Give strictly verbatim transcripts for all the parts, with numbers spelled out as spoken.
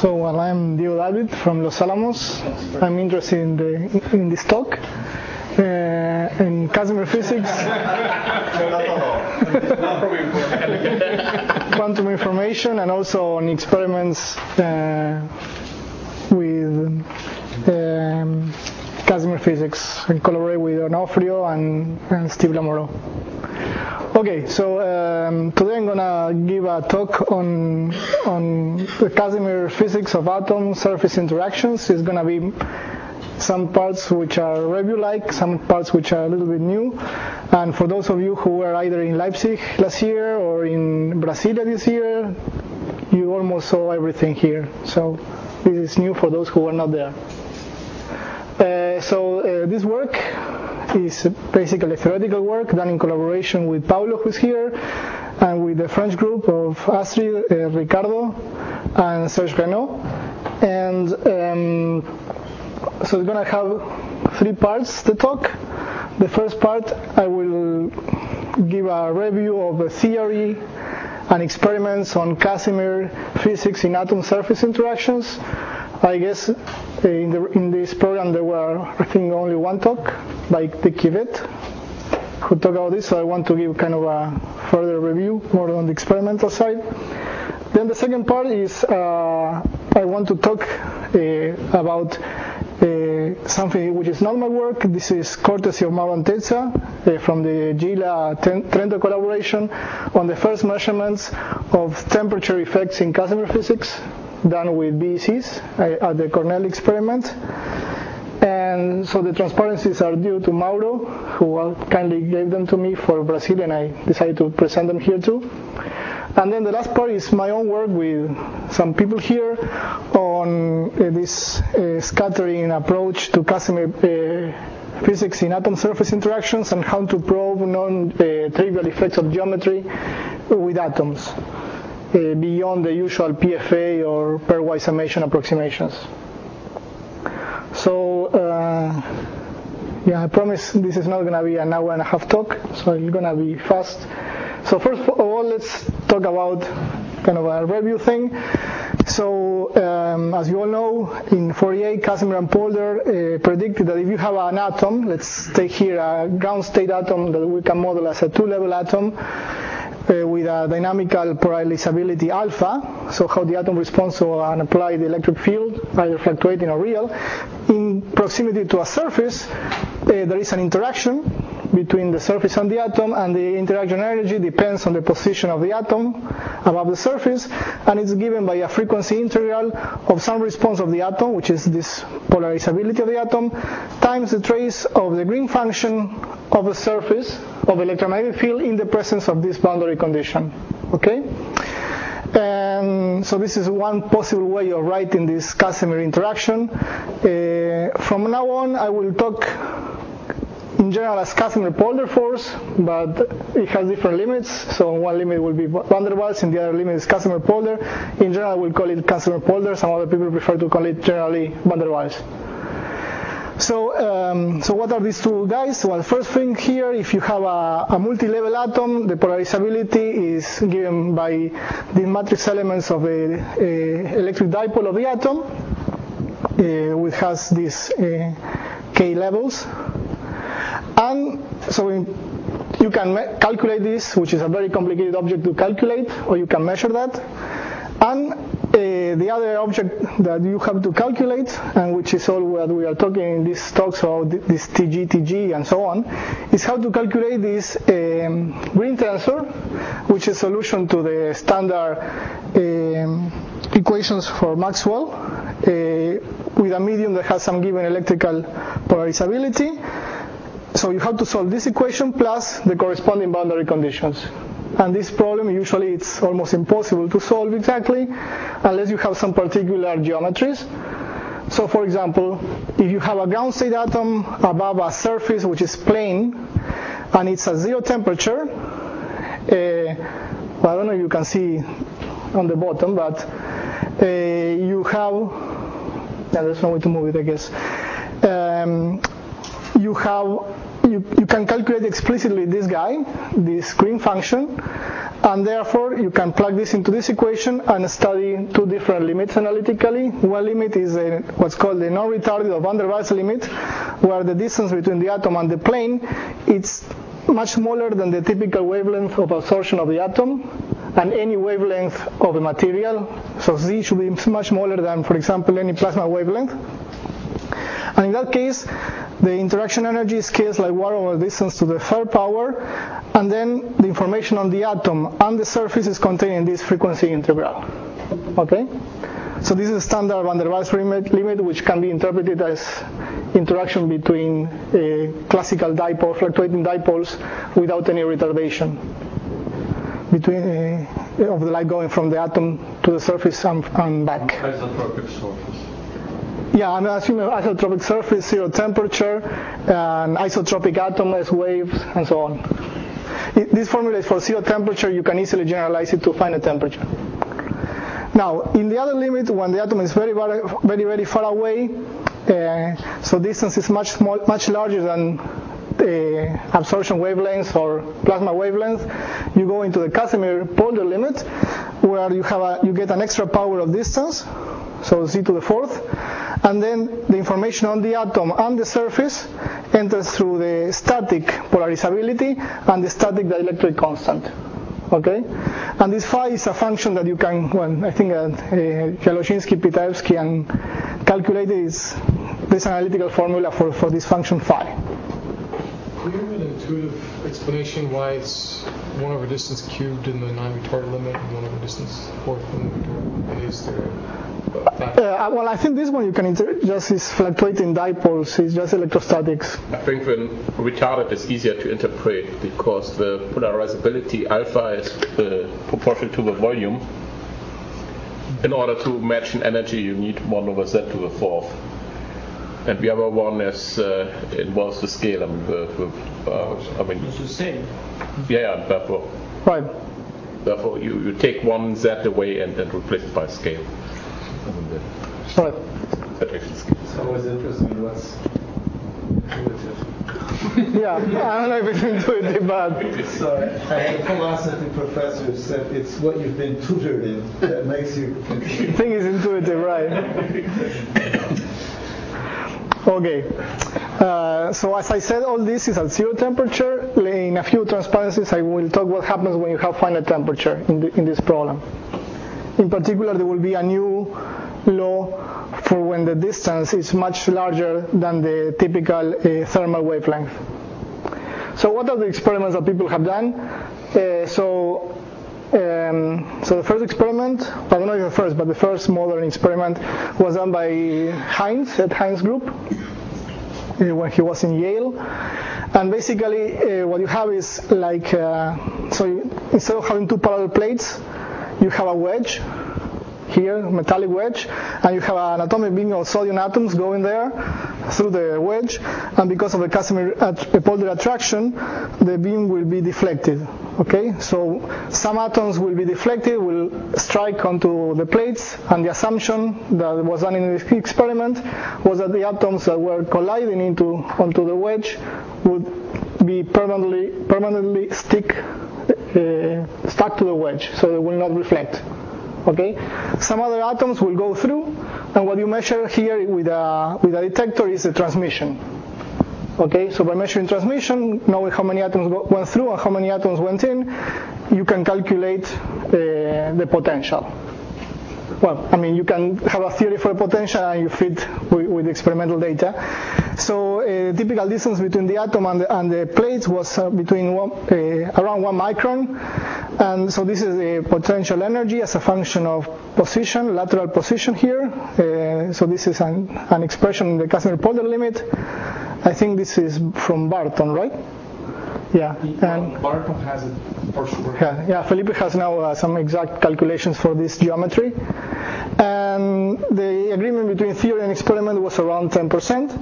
So, well, I'm Diego David from Los Alamos. I'm interested in the in this talk uh, in Casimir physics, quantum information, and also on experiments uh, with um, Casimir physics, and collaborate with Onofrio and, and Steve Lamoureux. Okay, so um, today I'm gonna give a talk on on the Casimir physics of atom surface interactions. It's gonna be some parts which are review-like, some parts which are a little bit new. And for those of you who were either in Leipzig last year or in Brasilia this year, you almost saw everything here. So this is new for those who were not there. Uh, so uh, this work is basically theoretical work done in collaboration with Paulo, who's here, and with the French group of Astrid, uh, Ricardo, and Serge Renaud. And um, so it's going to have three parts, the talk. The first part, I will give a review of the theory and experiments on Casimir physics in atom surface interactions. I guess in, the, in this program there were, I think, only one talk by Dick Kivet who talked about this, so I want to give kind of a further review, more on the experimental side. Then the second part is uh, I want to talk uh, about uh, something which is not my work. This is courtesy of Mauro Antezza uh, from the Gila Trento collaboration on the first measurements of temperature effects in Casimir physics done with B E Cs at the Cornell experiment. And so the transparencies are due to Mauro, who kindly gave them to me for Brazil, and I decided to present them here too. And then the last part is my own work with some people here on uh, this uh, scattering approach to Casimir uh, physics in atom surface interactions and how to probe non-trivial uh, effects of geometry with atoms uh, beyond the usual P F A or pairwise summation approximations. So, uh, yeah, I promise this is not going to be an hour and a half talk, so it's going to be fast. So first of all, let's talk about kind of a review thing. So, um, as you all know, in forty-eight, Casimir and Polder uh, predicted that if you have an atom, let's take here a ground state atom that we can model as a two-level atom, Uh, with a dynamical polarizability alpha, so how the atom responds to an applied electric field, either fluctuating or real. In proximity to a surface, uh, there is an interaction between the surface and the atom, and the interaction energy depends on the position of the atom above the surface, and it's given by a frequency integral of some response of the atom, which is this polarizability of the atom, times the trace of the Green function of the surface of electromagnetic field in the presence of this boundary condition. Okay? And so this is one possible way of writing this Casimir interaction. Uh, from now on, I will talk in general as Casimir-Polder force, but it has different limits. So one limit will be van der Waals, and the other limit is Casimir-Polder. In general, we'll call it Casimir-Polder. Some other people prefer to call it generally van der Waals. So, um, so what are these two guys? Well, first thing here, if you have a, a multi-level atom, the polarizability is given by the matrix elements of the uh, electric dipole of the atom, uh, which has these uh, k levels. And so in, you can me- calculate this, which is a very complicated object to calculate, or you can measure that. And uh, the other object that you have to calculate, and which is all what we are talking in these talks about this T G, T G, and so on, is how to calculate this um, Green tensor, which is a solution to the standard um, equations for Maxwell, uh, with a medium that has some given electrical polarizability. So you have to solve this equation plus the corresponding boundary conditions. And this problem, usually it's almost impossible to solve exactly unless you have some particular geometries. So for example, if you have a ground state atom above a surface which is plane and it's at zero temperature, uh, well, I don't know if you can see on the bottom, but uh, you have, yeah, there's no way to move it, I guess. Um, you have You, you can calculate explicitly this guy, this Green function, And therefore, you can plug this into this equation and study two different limits analytically. One limit is a, what's called the non-retarded or van der Waals limit, where the distance between the atom and the plane is much smaller than the typical wavelength of absorption of the atom and any wavelength of the material. So Z should be much smaller than, for example, any plasma wavelength. And in that case, the interaction energy scales like one over distance to the third power, and then the information on the atom and the surface is contained in this frequency integral. Okay? So this is a standard van der Waals limit, limit which can be interpreted as interaction between a classical dipole, fluctuating dipoles without any retardation between uh, of the light going from the atom to the surface and, and back. Isotropic surface. Yeah, I'm assuming isotropic surface, zero temperature, and isotropic atom as waves, and so on. It, this formula is for zero temperature. You can easily generalize it to finite temperature. Now, in the other limit, when the atom is very, very, very, very far away, uh, so distance is much small, much larger than the absorption wavelengths or plasma wavelength, you go into the Casimir-Polder limit, where you have a, you get an extra power of distance, so z to the fourth, and then the information on the atom and the surface enters through the static polarizability and the static dielectric constant. Okay, and this phi is a function that you can, well, I think uh, uh, Jaloshinsky, Pitaevsky, and calculated is this analytical formula for, for this function phi. Do you have an intuitive explanation why it's one over distance cubed in the non-retarded limit and one over distance fourth in the retarded? Is there Uh, well, I think this one you can inter- just is fluctuating dipoles. It's just electrostatics. I think when retarded is easier to interpret because the polarizability alpha is uh, proportional to the volume. In order to match an energy, you need one over z to the fourth, and the other one is uh, involves the scale. I mean, the, the, uh, I mean, it's the same. Yeah, yeah, therefore. Right. Therefore, you, you take one z away and then replace it by scale. Right. It's always interesting what's intuitive. Yeah, I don't know if it's intuitive, but So I had a philosophy professor who said it's what you've been tutored in that makes you. I think it's intuitive, right? Okay. Uh, so as I said, all this is at zero temperature. In a few transparencies, I will talk what happens when you have finite temperature in, the, in this problem. In particular, there will be a new law for when the distance is much larger than the typical uh, thermal wavelength. So what are the experiments that people have done? Uh, so, um, so the first experiment, I don't know if the first, but the first modern experiment was done by Heinz at Heinz Group uh, when he was in Yale. And basically, uh, what you have is like, uh, so you, instead of having two parallel plates, you have a wedge here, metallic wedge, and you have an atomic beam of sodium atoms going there through the wedge, and because of the Casimir-Polder attraction, the beam will be deflected. Okay, so some atoms will be deflected, will strike onto the plates, and the assumption that was done in this experiment was that the atoms that were colliding into onto the wedge would be permanently permanently stick uh, stuck to the wedge, so they will not reflect. Okay, some other atoms will go through, and what you measure here with a with a detector is the transmission. Okay, so by measuring transmission, knowing how many atoms go, went through and how many atoms went in, you can calculate uh, the potential. Well, I mean, you can have a theory for a potential and you fit with, with experimental data. So uh, typical distance between the atom and the, and the plates was uh, between one, uh, around one micron. And so this is the potential energy as a function of position, lateral position here. Uh, so this is an, an expression in the Casimir-Polder limit. I think this is from Barton, right? Yeah. And Barton has it for sure. Yeah, yeah, Felipe has now uh, some exact calculations for this geometry. And the agreement between theory and experiment was around ten percent.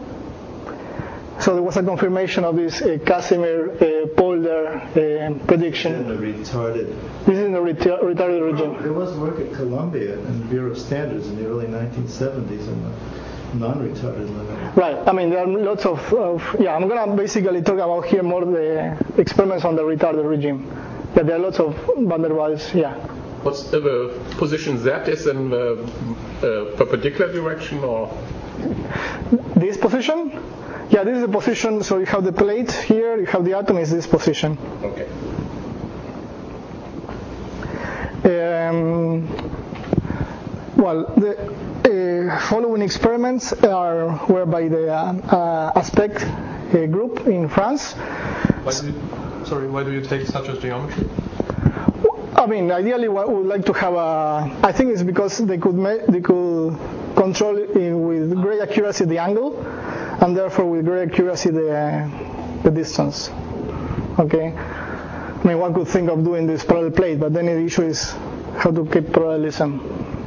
So there was a confirmation of this uh, Casimir-Polder uh, prediction. In the retarded. This is in the reta- retarded region. There was work at Columbia and the Bureau of Standards in the early nineteen seventies on the non-retarded limit. Right. I mean, there are lots of, of yeah. I'm gonna basically talk about here more the experiments on the retarded regime. yeah, there are lots of van der Waals. Yeah. What's the position Z is in the uh, perpendicular direction, or this position? Yeah, this is the position. So you have the plate here, you have the atom is this position. okay? Um, well, the uh, following experiments are were by the uh, uh, Aspect uh, group in France. Why do you, sorry, why do you take such a geometry? I mean, ideally, we would like to have a. I think it's because they could ma- they could control in, with great accuracy the angle, and therefore with great accuracy the uh, the distance. Okay. I mean, one could think of doing this parallel plate, but then the issue is how to keep parallelism.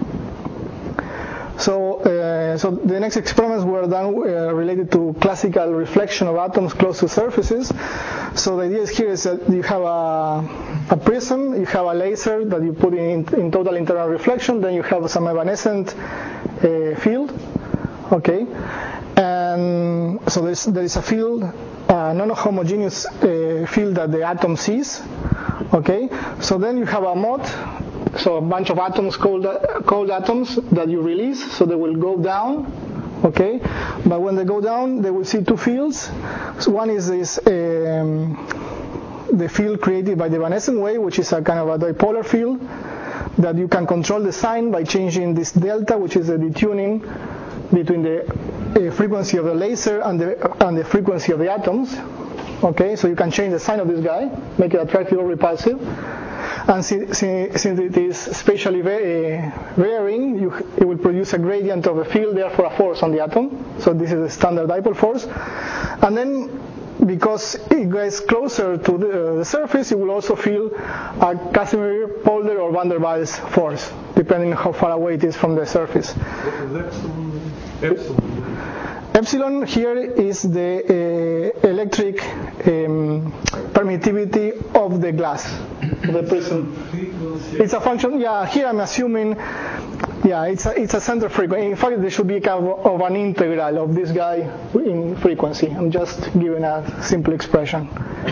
So, uh, so the next experiments were done uh, related to classical reflection of atoms close to surfaces. So the idea here is that you have a, a prism, you have a laser that you put in, in total internal reflection, then you have some evanescent uh, field, okay, and so there's, there is a field, a non-homogeneous uh, field that the atom sees, okay. So then you have a mode. So a bunch of atoms, cold, cold atoms that you release, so they will go down, okay? But when they go down, they will see two fields. So one is this, um, the field created by the evanescent wave, which is a kind of a dipolar field that you can control the sign by changing this delta, which is the detuning between the uh, frequency of the laser and the, and the frequency of the atoms, okay? So you can change the sign of this guy, make it attractive or repulsive. And since, since it is spatially varying, you, it will produce a gradient of a field, therefore a force on the atom. So this is the standard dipole force. And then, because it gets closer to the, uh, the surface, you will also feel a Casimir, Polder, or van der Waals force, depending on how far away it is from the surface. What is epsilon? Epsilon. Epsilon here is the uh, electric um, permittivity of the glass, the prism. It's a function. Yeah, here I'm assuming. Yeah, it's a it's a center frequency. In fact, there should be kind of, of an integral of this guy in frequency. I'm just giving a simple expression.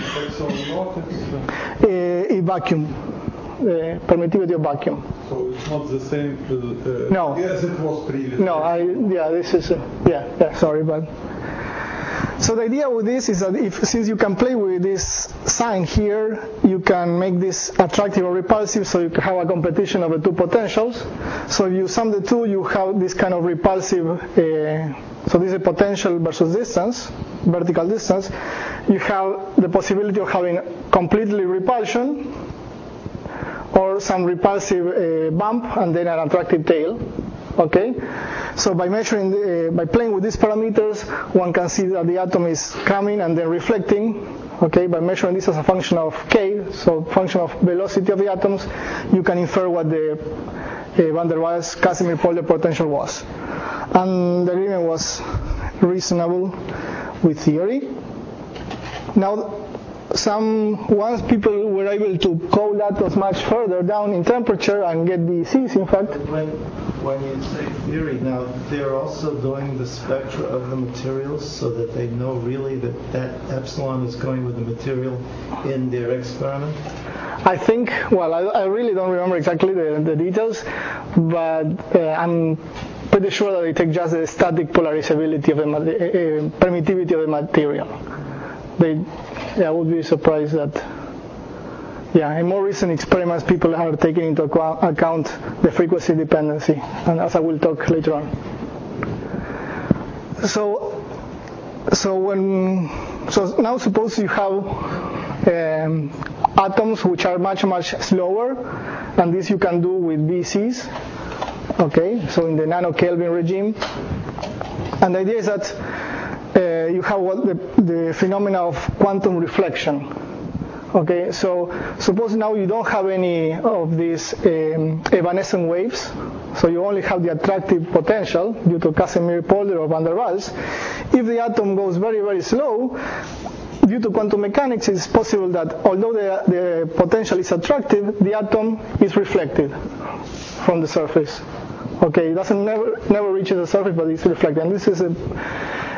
Uh, a vacuum. Uh, permittivity of vacuum. So it's not the same uh, no. as it was previously. No, I yeah, this is uh, yeah, yeah, sorry, but so the idea with this is that if since you can play with this sign here, you can make this attractive or repulsive, so you can have a competition of the two potentials. So if you sum the two, you have this kind of repulsive uh, so this is potential versus distance, vertical distance. You have the possibility of having completely repulsion, or some repulsive uh, bump and then an attractive tail, okay? So by measuring, the, uh, by playing with these parameters, one can see that the atom is coming and then reflecting, okay? By measuring this as a function of k, so function of velocity of the atoms, you can infer what the uh, van der Waals Casimir Polder potential was. And the agreement was reasonable with theory. Now, some once people were able to cold atoms much further down in temperature and get the Cs, in fact. When, when you say theory, now they're also doing the spectra of the materials so that they know really that that epsilon is going with the material in their experiment? I think, well, I, I really don't remember exactly the, the details, but uh, I'm pretty sure that they take just the static polarizability of the uh, permittivity of the material. They, yeah, I would be surprised that, yeah, in more recent experiments, people are taking into account the frequency dependency, and as I will talk later on. So, so when, so now suppose you have um, atoms which are much much slower, and this you can do with B Cs. Okay, so in the nano Kelvin regime, and the idea is that. Uh, you have what the, the phenomena of quantum reflection. Okay, so suppose now you don't have any of these um, evanescent waves, so you only have the attractive potential due to Casimir, Polder, or van der Waals. If the atom goes very, very slow, due to quantum mechanics, it's possible that although the, the potential is attractive, the atom is reflected from the surface. Okay, it doesn't never never reaches the surface, but it's reflected. And this is a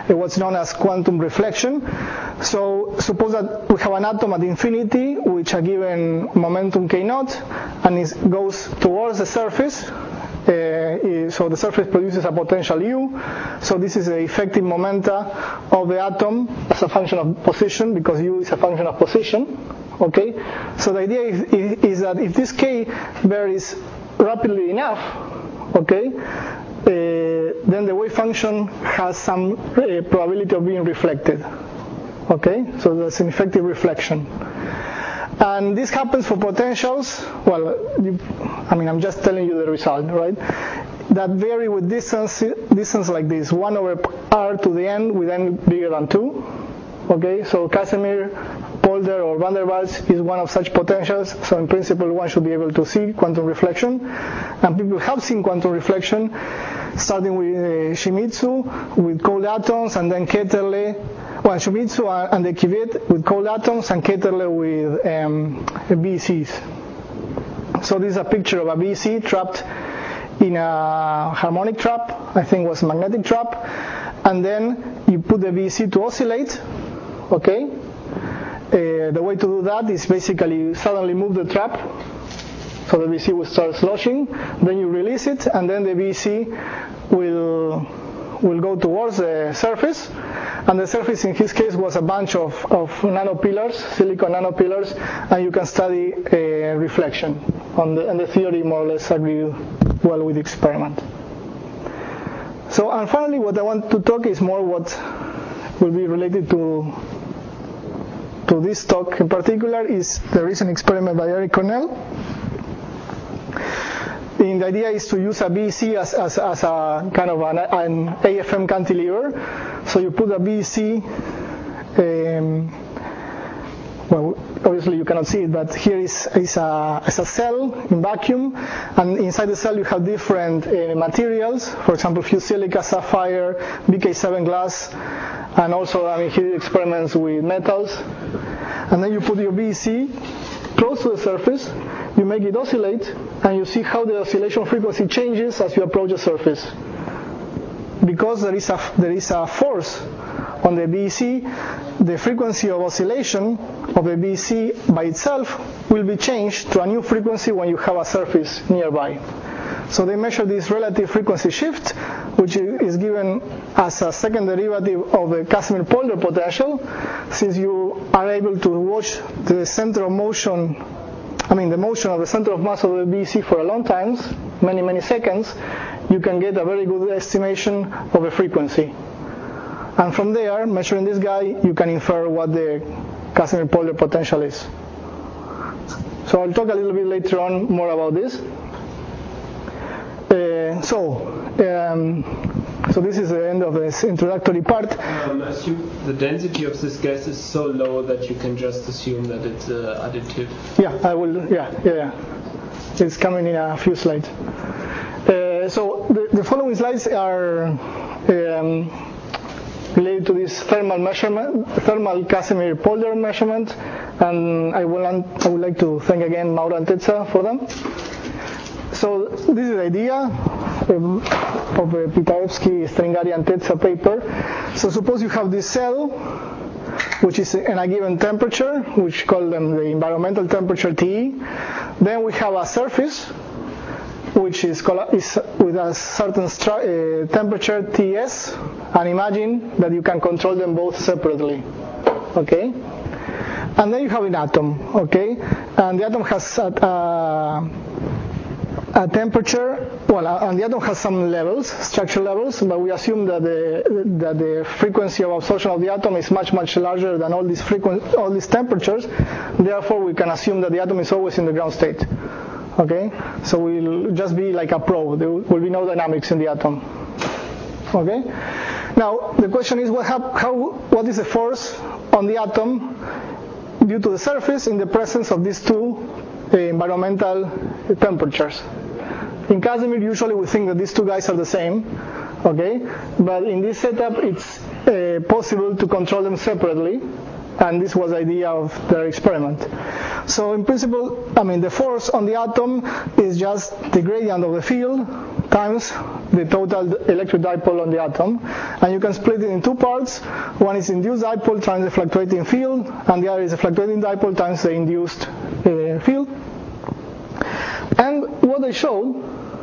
uh, what's known as quantum reflection. So suppose that we have an atom at infinity which a given momentum k naught, and it goes towards the surface. Uh, so the surface produces a potential u. So this is the effective momenta of the atom as a function of position, because u is a function of position. Okay. So the idea is, is that if this k varies rapidly enough, okay, uh, then the wave function has some uh, probability of being reflected. Okay. So that's an effective reflection. And this happens for potentials, well, you, I mean, I'm just telling you the result, right? That vary with distance, distance like this, one over r to the n with n bigger than two. Okay, so Casimir, Polder, or van der Waals is one of such potentials, so in principle one should be able to see quantum reflection. And people have seen quantum reflection, starting with uh, Shimizu, with cold atoms, and then Ketterle, well, Shimizu and the Kivit with cold atoms, and Ketterle with um, B Cs. So this is a picture of a B C trapped in a harmonic trap, I think it was a magnetic trap, and then you put the B C to oscillate, okay? Uh, the way to do that is basically you suddenly move the trap, so the B C will start sloshing, then you release it, and then the B C will will go towards the surface, and the surface in his case was a bunch of, of nanopillars, silicon nanopillars, and you can study uh, reflection, on the, and the theory more or less agree well with the experiment. So, and finally what I want to talk is more what will be related to to this talk in particular is the recent experiment by Eric Cornell. And the idea is to use a B C as, as, as a kind of an, an A F M cantilever. So you put a B C, um, well, obviously you cannot see it, but here is, is, a, is a cell in vacuum, and inside the cell you have different uh, materials, for example, fused silica, sapphire, B K seven glass, and also I mean, he did experiments with metals. And then you put your B C close to the surface, you make it oscillate, and you see how the oscillation frequency changes as you approach the surface. Because there is a, there is a force on the B C, the frequency of oscillation of the B C by itself will be changed to a new frequency when you have a surface nearby. So they measure this relative frequency shift, which is given as a second derivative of the Casimir-Polder potential. Since you are able to watch the center of motion, I mean the motion of the center of mass of the B C for a long time, many, many seconds, you can get a very good estimation of the frequency. And from there, measuring this guy, you can infer what the Casimir-Polder potential is. So I'll talk a little bit later on more about this. Uh, so, um, so this is the end of this introductory part. Um, assume the density of this gas is so low that you can just assume that it's uh, additive. Yeah, I will. Yeah, yeah, yeah. It's coming in a few slides. Uh, so the, the following slides are um, related to this thermal measurement, thermal Casimir-Polder measurement, and I will I would like to thank again Mauro and Tetza for them. So this is the idea um, of the Pitaevsky, Stringari, and Tetza paper. So suppose you have this cell, which is in a given temperature, which call them the environmental temperature T E. Then we have a surface, which is, is with a certain uh, temperature T S, and imagine that you can control them both separately. Okay? And then you have an atom. Okay? And the atom has a, a A temperature, well, and the atom has some levels, structure levels, but we assume that the that the frequency of absorption of the atom is much much larger than all these frequent all these temperatures. Therefore, we can assume that the atom is always in the ground state. Okay, so we'll just be like a probe. There will be no dynamics in the atom. Okay. Now the question is, what have, how what is the force on the atom due to the surface in the presence of these two uh, environmental temperatures? In Casimir, usually we think that these two guys are the same, okay? But in this setup, it's uh, possible to control them separately, and this was the idea of their experiment. So in principle, I mean, the force on the atom is just the gradient of the field times the total electric dipole on the atom. And you can split it in two parts. One is induced dipole times the fluctuating field, and the other is the fluctuating dipole times the induced uh, field. And what they showed,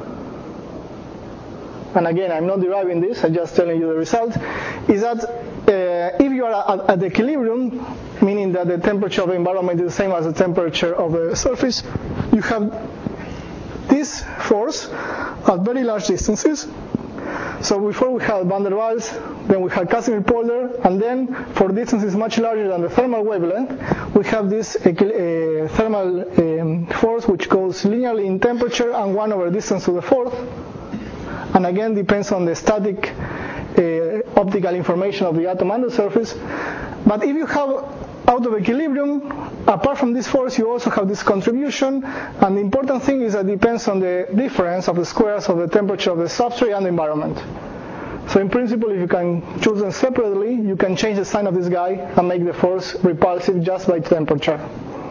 and again, I'm not deriving this, I'm just telling you the result, is that uh, if you are at, at equilibrium, meaning that the temperature of the environment is the same as the temperature of the surface, you have this force at very large distances. So before we had van der Waals, then we had Casimir-Polder, and then for distances much larger than the thermal wavelength, we have this uh, thermal um, force which goes linearly in temperature and one over distance to the fourth. And again depends on the static uh, optical information of the atom and the surface. But if you have out of equilibrium, apart from this force, you also have this contribution, and the important thing is that it depends on the difference of the squares of the temperature of the substrate and the environment. So in principle, if you can choose them separately, you can change the sign of this guy and make the force repulsive just by temperature.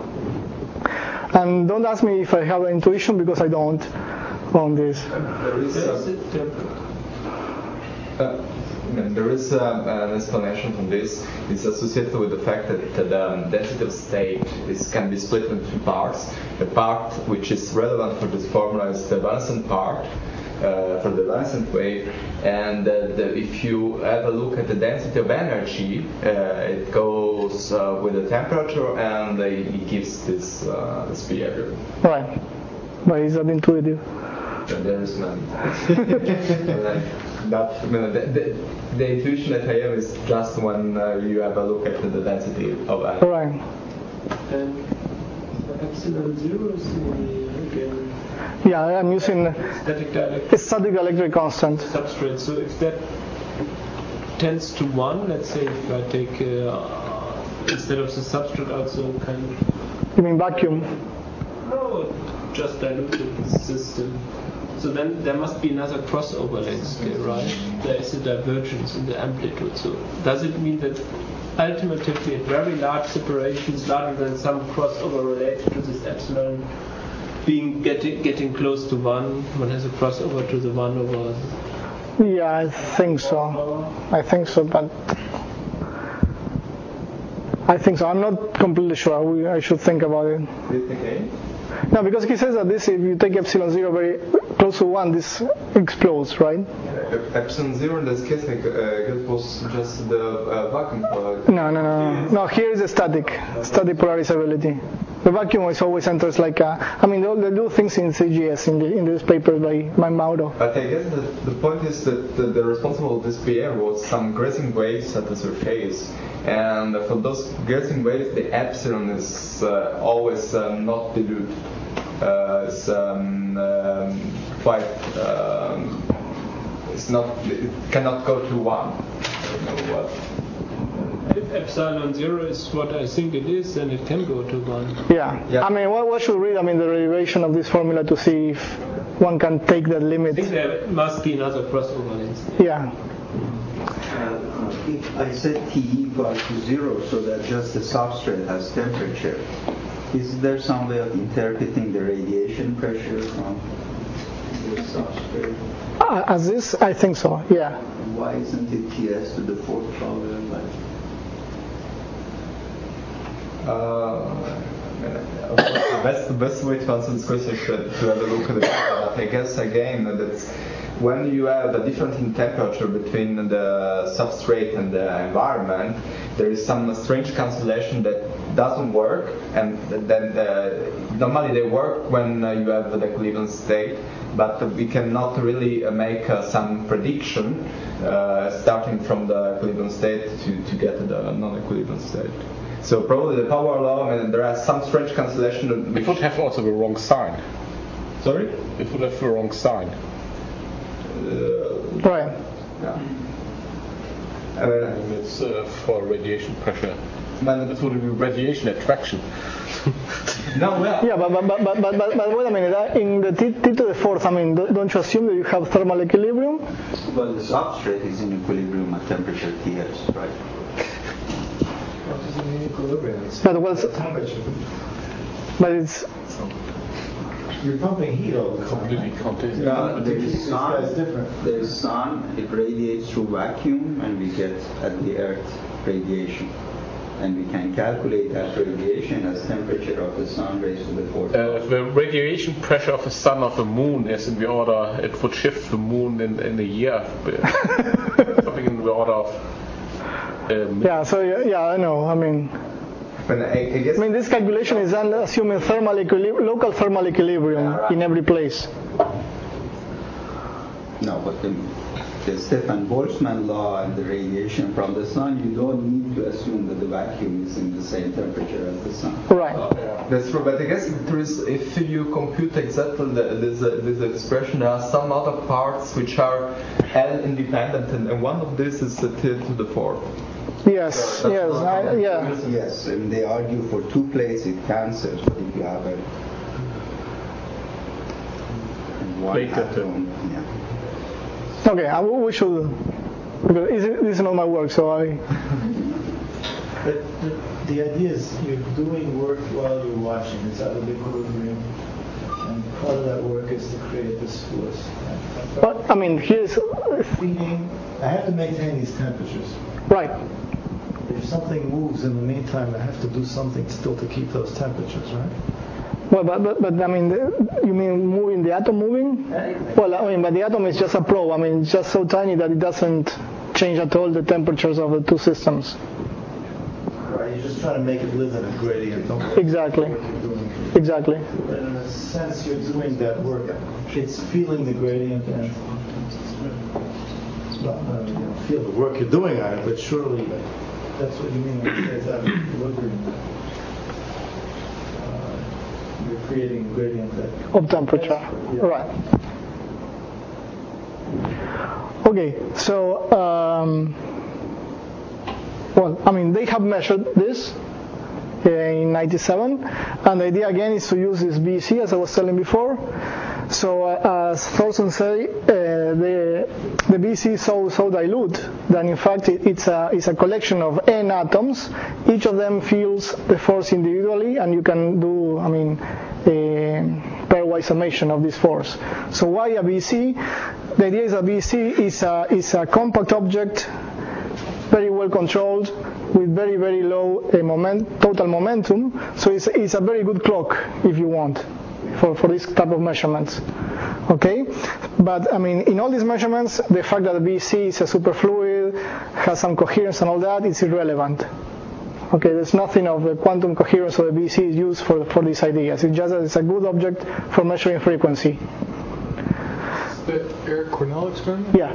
And don't ask me if I have an intuition, because I don't on this. There is a, uh, there is a, an explanation from this. It's associated with the fact that the density of state is, can be split into two parts. The part which is relevant for this formula is the Evanescent part, uh, for the Evanescent wave, and uh, the, if you have a look at the density of energy, uh, it goes uh, with the temperature, and uh, it gives this, uh, this behavior. Right. But is that intuitive? There is none. Not, I mean, the, the, the intuition that I have is just when uh, you have a look at the density of energy. Right. And epsilon zero is the, again, Yeah, I'm using static dielectric a static electric constant. substrate. So if that tends to one, let's say if I take uh, instead of the substrate also kind of You mean vacuum? no, just diluted system. So then there must be another crossover length scale, right? There is a divergence in the amplitude. So does it mean that ultimately at very large separations, larger than some crossover related to this epsilon being getting getting close to one, one has a crossover to the one over? Yeah, I think so. I think so, but I think so. I'm not completely sure. We, I should think about it. Okay. No, because he says that this, if you take epsilon zero very close to one, this explodes, right? Uh, epsilon zero in this case, like, uh, it was just the uh, vacuum product. No, no, no. No, here is a static, static polarizability. The vacuum is always enters like a, I mean, they, they do things in C G S in, the, in this paper by, by Mauro. But I guess the, the point is that the, the responsible of this P R was some grazing waves at the surface. And for those grazing waves, the epsilon is uh, always uh, not dilute. Uh, it's um, um, quite, um, it's not, it cannot go to one. I don't know what. If epsilon zero is what I think it is, then it can go to one. Yeah. Yeah. I mean, what, what should read? I mean, the derivation of this formula to see if one can take that I limit. think there must be another crossover length. Yeah. Uh, if I set T equal to zero so that just the substrate has temperature, is there some way of interpreting the radiation pressure from the substrate? Uh, as this, I think so, yeah. Why isn't it T S to the fourth power? Like? Uh, the best, the best way to answer this question is to have a look at the data. But I guess again that's when you have a difference in temperature between the substrate and the environment, there is some strange cancellation that doesn't work, and then uh, normally they work when uh, you have the equilibrium state, but we cannot really uh, make uh, some prediction uh, starting from the equilibrium state to, to get to the non-equilibrium state. So probably the power law, and there are some strange cancellation. It would have also the wrong sign. Sorry? It would have the wrong sign. Uh, Right. yeah. I Uh, mean, it's uh, for radiation pressure. man, It would be radiation attraction. no, well, Yeah, but, but, but, but, but, but wait a minute. uh, In the T, T to the fourth, I mean, don't don't you assume that you have thermal equilibrium? Well, the substrate is in equilibrium at temperature T S, right? What is in equilibrium? It's That was, temperature. but it's You're pumping heat all the time. Completely contained. Yeah, there is This sun. guy's different. There is sun. It radiates through vacuum, and we get at the Earth radiation, and we can calculate that radiation as temperature of the sun raised to the fourth Uh, power. the radiation pressure of the sun of the moon is in the order, it would shift the moon in, in a year. Something in the order of. Um, yeah. So yeah, yeah, I know. I mean, But I, I guess I mean, this calculation is done assuming thermal equili- local thermal equilibrium in every place. No, but the, the Stefan Boltzmann law and the radiation from the sun, you don't need to assume that the vacuum is in the same temperature as the sun. Right. that's true. But I guess there is, if you compute exactly the, this, uh, this expression, there are some other parts which are L independent, and, and one of this is the T to the fourth. Yes. Yes. I, yeah. Yes, and they argue for two plates it cancels, but if you have a one Plate that, uh, atom, yeah. Okay. I, we should. Because this is not my work, so I. But the, the idea is you're doing work while you're watching. It's out of equilibrium. And part of that work is to create this force. But I mean, here's Feeding, I have to maintain these temperatures. right. If something moves in the meantime, I have to do something still to keep those temperatures, right? Well, but, but, but I mean, the, you mean moving the atom moving? Well, I mean, but the atom is just a probe. I mean, it's just so tiny that it doesn't change at all the temperatures of the two systems. Right, you're just trying to make it live in a gradient. Don't worry Exactly. what you're doing. Exactly. But in a sense, you're doing that work. It's feeling the gradient and, well, I don't know, feel the work you're doing on it, but surely that's what you mean when you say it's out of equilibrium. Uh, you're creating a gradient that... Of temperature. Yeah. Right. Okay, so, um, well, I mean, they have measured this uh, in ninety-seven, and the idea again is to use this B C as I was telling before. So, uh, as Thorsten said, uh, the the B C is so so dilute that in fact it, it's a it's a collection of n atoms. Each of them feels the force individually, and you can do, I mean, a pairwise summation of this force. So why a B C? The idea is a B C is a is a compact object, very well controlled, with very very low uh, moment, total momentum. So it's it's a very good clock if you want. For, for this type of measurements, okay? But I mean, in all these measurements, the fact that the B C is a superfluid, has some coherence and all that, is irrelevant. Okay, there's nothing of the quantum coherence of the B C is used for for these ideas. It's just that it's a good object for measuring frequency. The Eric Cornell experiment? Yeah.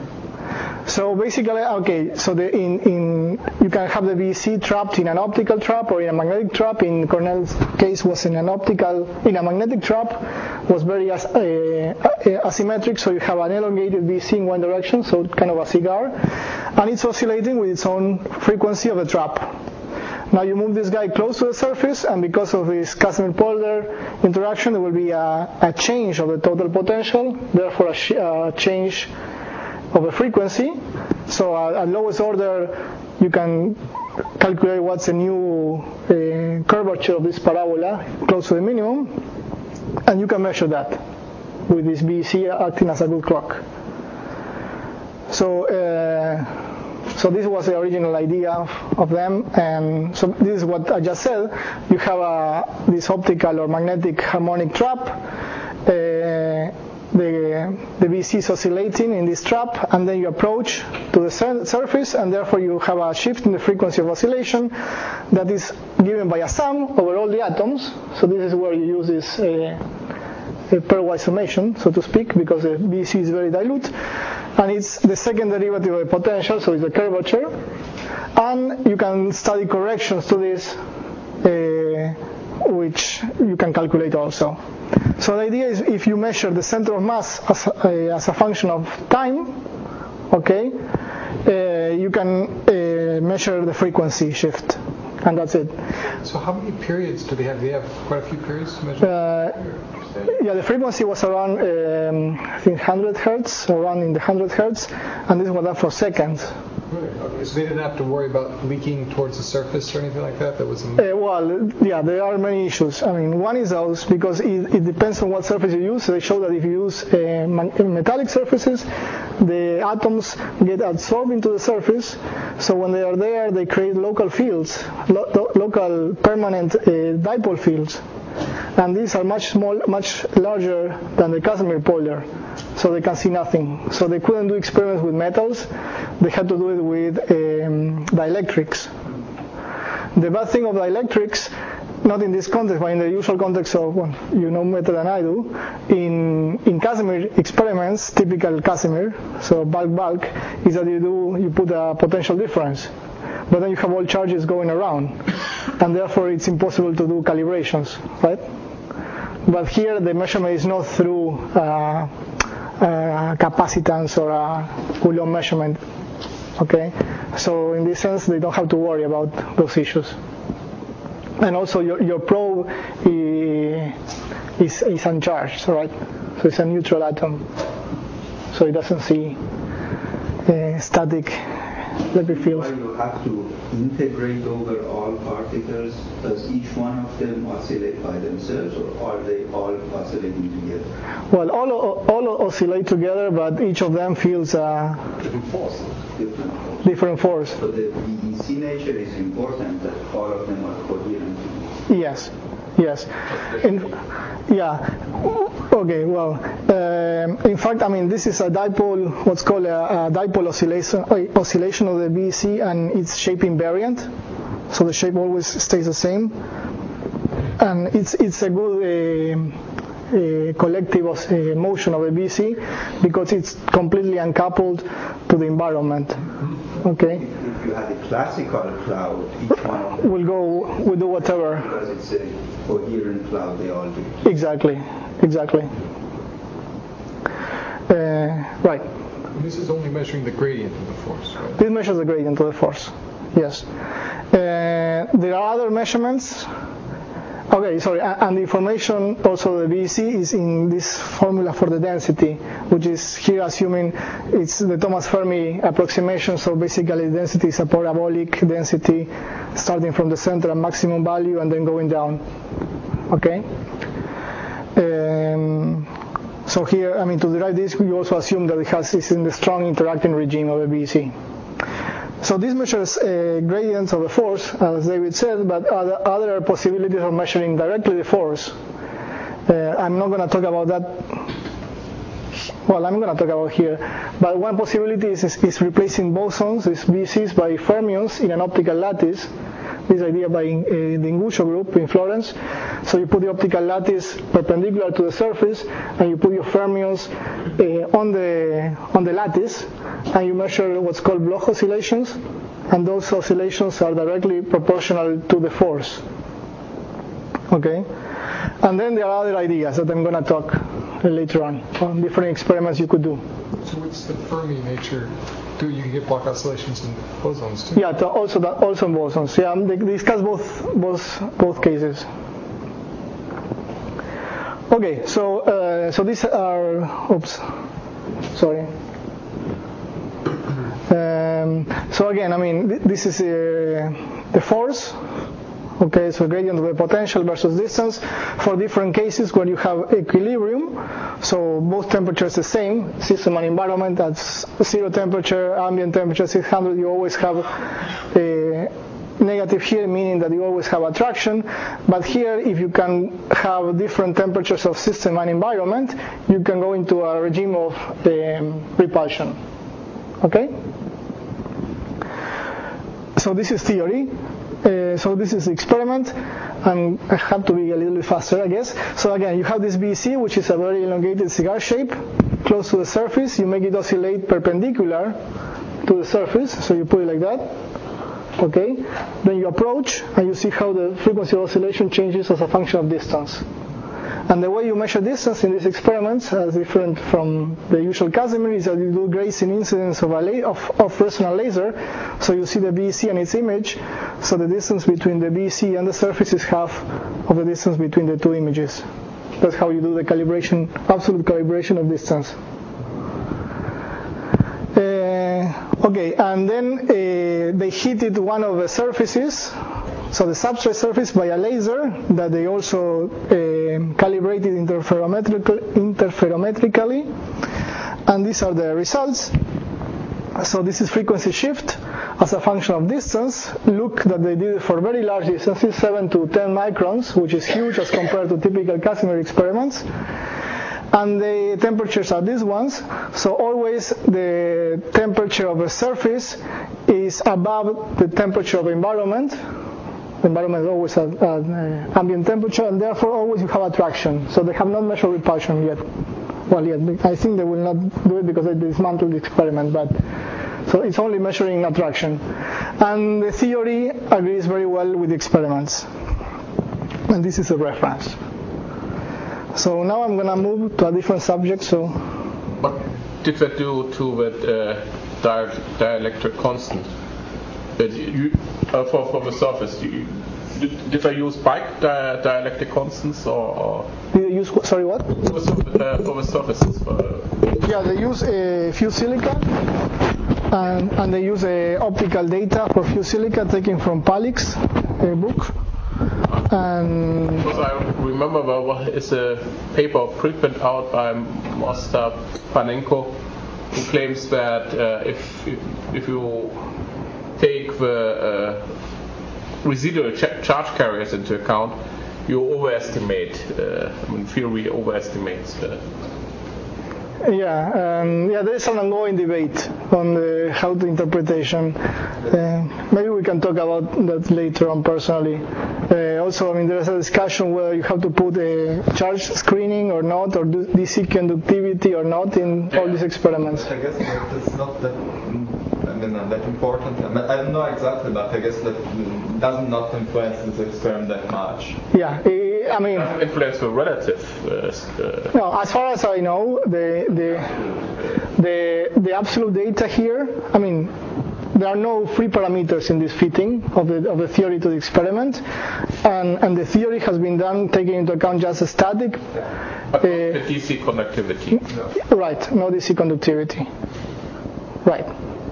So basically, okay, so the, in, in you can have the B C trapped in an optical trap or in a magnetic trap. In Cornell's case, was in an optical, in a magnetic trap, was very as, uh, asymmetric. So you have an elongated B C in one direction, so kind of a cigar, and it's oscillating with its own frequency of the trap. Now you move this guy close to the surface, and because of this Casimir-Polder interaction, there will be a, a change of the total potential, therefore a, sh- a change of the frequency. So uh, at lowest order, you can calculate what's the new uh, curvature of this parabola close to the minimum, and you can measure that with this B C acting as a good clock. So, uh, so this was the original idea of, of them, and so this is what I just said. You have a, this optical or magnetic harmonic trap. Uh, The, the B C is oscillating in this trap, and then you approach to the sur- surface, and therefore you have a shift in the frequency of oscillation that is given by a sum over all the atoms. So this is where you use this uh, pairwise summation, so to speak, because the B C is very dilute, and it's the second derivative of the potential, so it's the curvature, and you can study corrections to this, uh, which you can calculate also. So the idea is, if you measure the center of mass as a, as a function of time, okay, uh, you can uh, measure the frequency shift, and that's it. So how many periods do they have? They have quite a few periods to measure? Uh, yeah, the frequency was around, um, I think, one hundred hertz, around in the one hundred hertz, and this was done for seconds. Right. Okay. So they didn't have to worry about leaking towards the surface or anything like that? That was. Uh, well, yeah, there are many issues. I mean, one is those because it, it depends on what surface you use. So they show that if you use uh, metallic surfaces, the atoms get absorbed into the surface. So when they are there, they create local fields, lo- lo- local permanent uh, dipole fields. And these are much small, much larger than the Casimir polar, so they can see nothing. So they couldn't do experiments with metals; they had to do it with um, dielectrics. The bad thing of dielectrics, not in this context, but in the usual context of, well, you know better than I do, in in Casimir experiments, typical Casimir, so bulk-bulk, is that you do you put a potential difference. But then you have all charges going around, and therefore it's impossible to do calibrations, right? But here the measurement is not through uh, uh, capacitance or a Coulomb measurement, okay? So in this sense, they don't have to worry about those issues. And also your, your probe is, is uncharged, right? So it's a neutral atom, so it doesn't see uh, static electric fields. Why you have to integrate over all particles? Does each one of them oscillate by themselves, or are they all oscillating together? Well, all all oscillate together, but each of them feels a different force. Different force. Different force. So the D E C nature is important, that all of them are coherent. Yes, yes. In, yeah. Okay. Well, um, in fact, I mean, this is a dipole, what's called a, a dipole oscillation oscillation of the B E C, and its shape invariant. So the shape always stays the same, and it's it's a good uh, uh, collective uh, motion of the B E C because it's completely uncoupled to the environment. Okay. If you had a classical cloud, each one of them will go, will do whatever. Because it's a coherent cloud, they all do. Exactly, exactly. Uh, right. This is only measuring the gradient of the force, right? This measures the gradient of the force. Yes. Uh, there are other measurements. Okay, sorry, and the information also the B E C is in this formula for the density, which is here assuming it's the Thomas Fermi approximation, so basically the density is a parabolic density starting from the center at maximum value and then going down. Okay? Um, so here, I mean, to derive this, we also assume that it has is in the strong interacting regime of the B E C. So this measures uh, gradients of the force, as David said, but other, other possibilities of measuring directly the force. Uh, I'm not going to talk about that. Well, I'm going to talk about here. But one possibility is, is, is replacing bosons, these B Cs, by fermions in an optical lattice. This idea by uh, the Inguscio group in Florence. So you put the optical lattice perpendicular to the surface, and you put your fermions uh, on the on the lattice, and you measure what's called Bloch oscillations, and those oscillations are directly proportional to the force. Okay, and then there are other ideas that I'm going to talk later on on different experiments you could do. So what's the Fermi nature? Do you can get Bloch oscillations in bosons too? Yeah, to also the, also in bosons. Yeah, they discuss both both both cases. Okay, so uh, so these are oops, sorry. Um, so again, I mean, th- this is uh, the force. Okay, so gradient of the potential versus distance for different cases where you have equilibrium. So both temperatures the same, system and environment at zero temperature, ambient temperature six hundred. You always have a negative here, meaning that you always have attraction. But here, if you can have different temperatures of system and environment, you can go into a regime of um, repulsion. Okay. So this is theory. Uh, so this is the experiment, and I have to be a little bit faster, I guess. So again, you have this B E C, which is a very elongated cigar shape, close to the surface. You make it oscillate perpendicular to the surface, so you put it like that. Okay. Then you approach, and you see how the frequency of oscillation changes as a function of distance. And the way you measure distance in these experiments, as different from the usual Casimir, is that you do grazing incidence of, a la- of, of Fresnel laser. So you see the B E C and its image. So the distance between the B E C and the surface is half of the distance between the two images. That's how you do the calibration, absolute calibration of distance. Uh, Okay, and then uh, they heated one of the surfaces, so the substrate surface, by a laser that they also uh, calibrated interferometric- interferometrically, and these are the results. So this is frequency shift as a function of distance. Look that they did it for very large distances, seven to ten microns, which is huge as compared to typical Casimir experiments. And the temperatures are these ones. So always the temperature of the surface is above the temperature of the environment. The environment is always at, at uh, ambient temperature, and therefore always you have attraction. So they have not measured repulsion yet. Well, yet I think they will not do it because they dismantled the experiment. But so it's only measuring attraction, and the theory agrees very well with the experiments. And this is a reference. So now I'm going to move to a different subject. So, what did that do to that uh, di- dielectric constant? That you, uh, for for the surface, you, did, did they use bike di- dielectric constants or? or did they use sorry what? For the, uh, for the surfaces. For, yeah, they use a fused silica, and, and they use a optical data for fused silica taken from Palik's uh, book. And because I remember there was a paper preprint out by Mostar Panenko, who claims that uh, if if you take the uh, residual ch- charge carriers into account, you overestimate. Uh, I mean, theory overestimates. Uh, Yeah, um, yeah. There is an ongoing debate on the, how to interpretation. Uh, maybe we can talk about that later on personally. Uh, also, I mean, there is a discussion whether you have to put a charge screening or not, or do D C conductivity or not in all these experiments. I guess that it's not that. I mean, uh, that important. I, mean, I don't know exactly, but I guess that mm, does not influence this experiment that much. Yeah, I mean, influence the relative. Uh, no, as far as I know, the the the the absolute data here. I mean, there are no free parameters in this fitting of the of the theory to the experiment, and and the theory has been done taking into account just a static. But uh, the D C conductivity. Right, no D C conductivity. Right.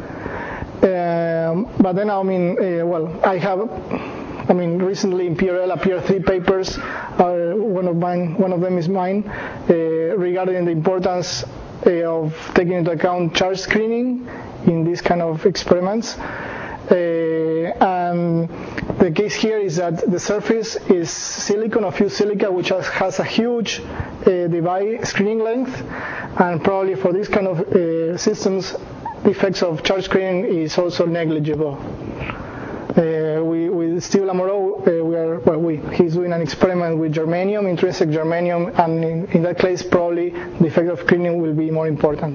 Um, but then, I mean, uh, well, I have, I mean, recently in P R L appeared three papers. Uh, one of mine, one of them is mine, uh, regarding the importance uh, of taking into account charge screening in these kind of experiments. Uh, and the case here is that the surface is silicon or fused silica, which has, has a huge uh, device screening length, and probably for these kind of uh, systems, the effects of charge screening is also negligible. Uh, we, with Steve Lamoureux, uh, we are well, we he's doing an experiment with germanium, intrinsic germanium, and in, in that case, probably the effect of screening will be more important.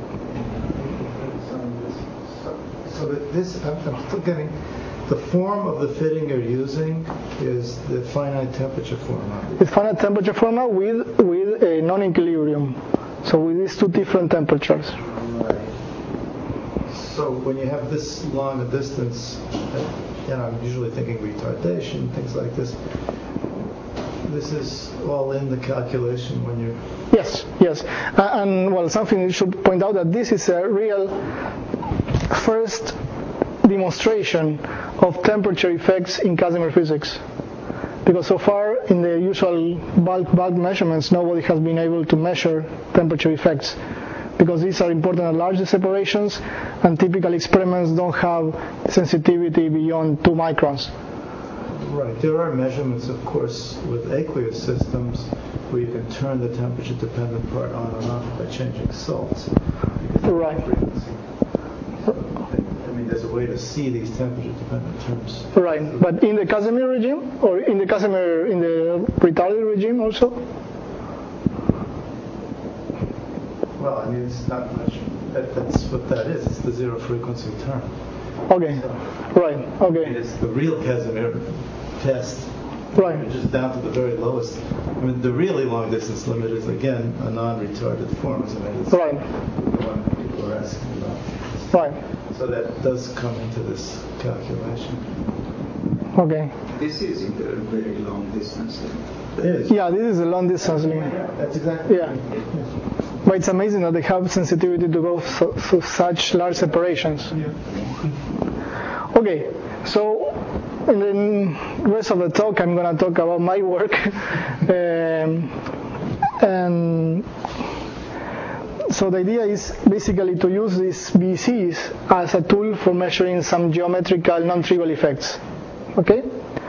So that this, I'm forgetting, the form of the fitting you're using is the finite temperature format. It's finite temperature format with with a non-equilibrium, so with these two different temperatures. Right. So when you have this long a distance, you know, I'm usually thinking retardation, things like this. This is all in the calculation when you're... Yes, yes. Uh, and, well, something you should point out that this is a real first demonstration of temperature effects in Casimir physics. Because so far, in the usual bulk, bulk measurements, nobody has been able to measure temperature effects. Because these are important at large separations, and typical experiments don't have sensitivity beyond two microns. Right. There are measurements, of course, with aqueous systems where you can turn the temperature-dependent part on and off by changing salts. Right. I mean, there's a way to see these temperature-dependent terms. Right. But in the Casimir regime, or in the Casimir, in the retarded regime also? Well, I mean, it's not much. That, that's what that is. It's the zero frequency term. Okay. Right. Okay. And it's the real Casimir test. Right. Just down to the very lowest. I mean, the really long distance limit is again a non-retarded form, isn't it? It's right. The one people are asking about. Right. So that does come into this calculation. Okay. This is in the very long distance. It is. Yeah, this is a long distance limit. Yeah, that's exactly. Yeah. but it's amazing that they have sensitivity to go so, so such large separations. Okay, so in the rest of the talk, I'm going to talk about my work. um, and so the idea is basically to use these B E Cs as a tool for measuring some geometrical non-trivial effects. Okay?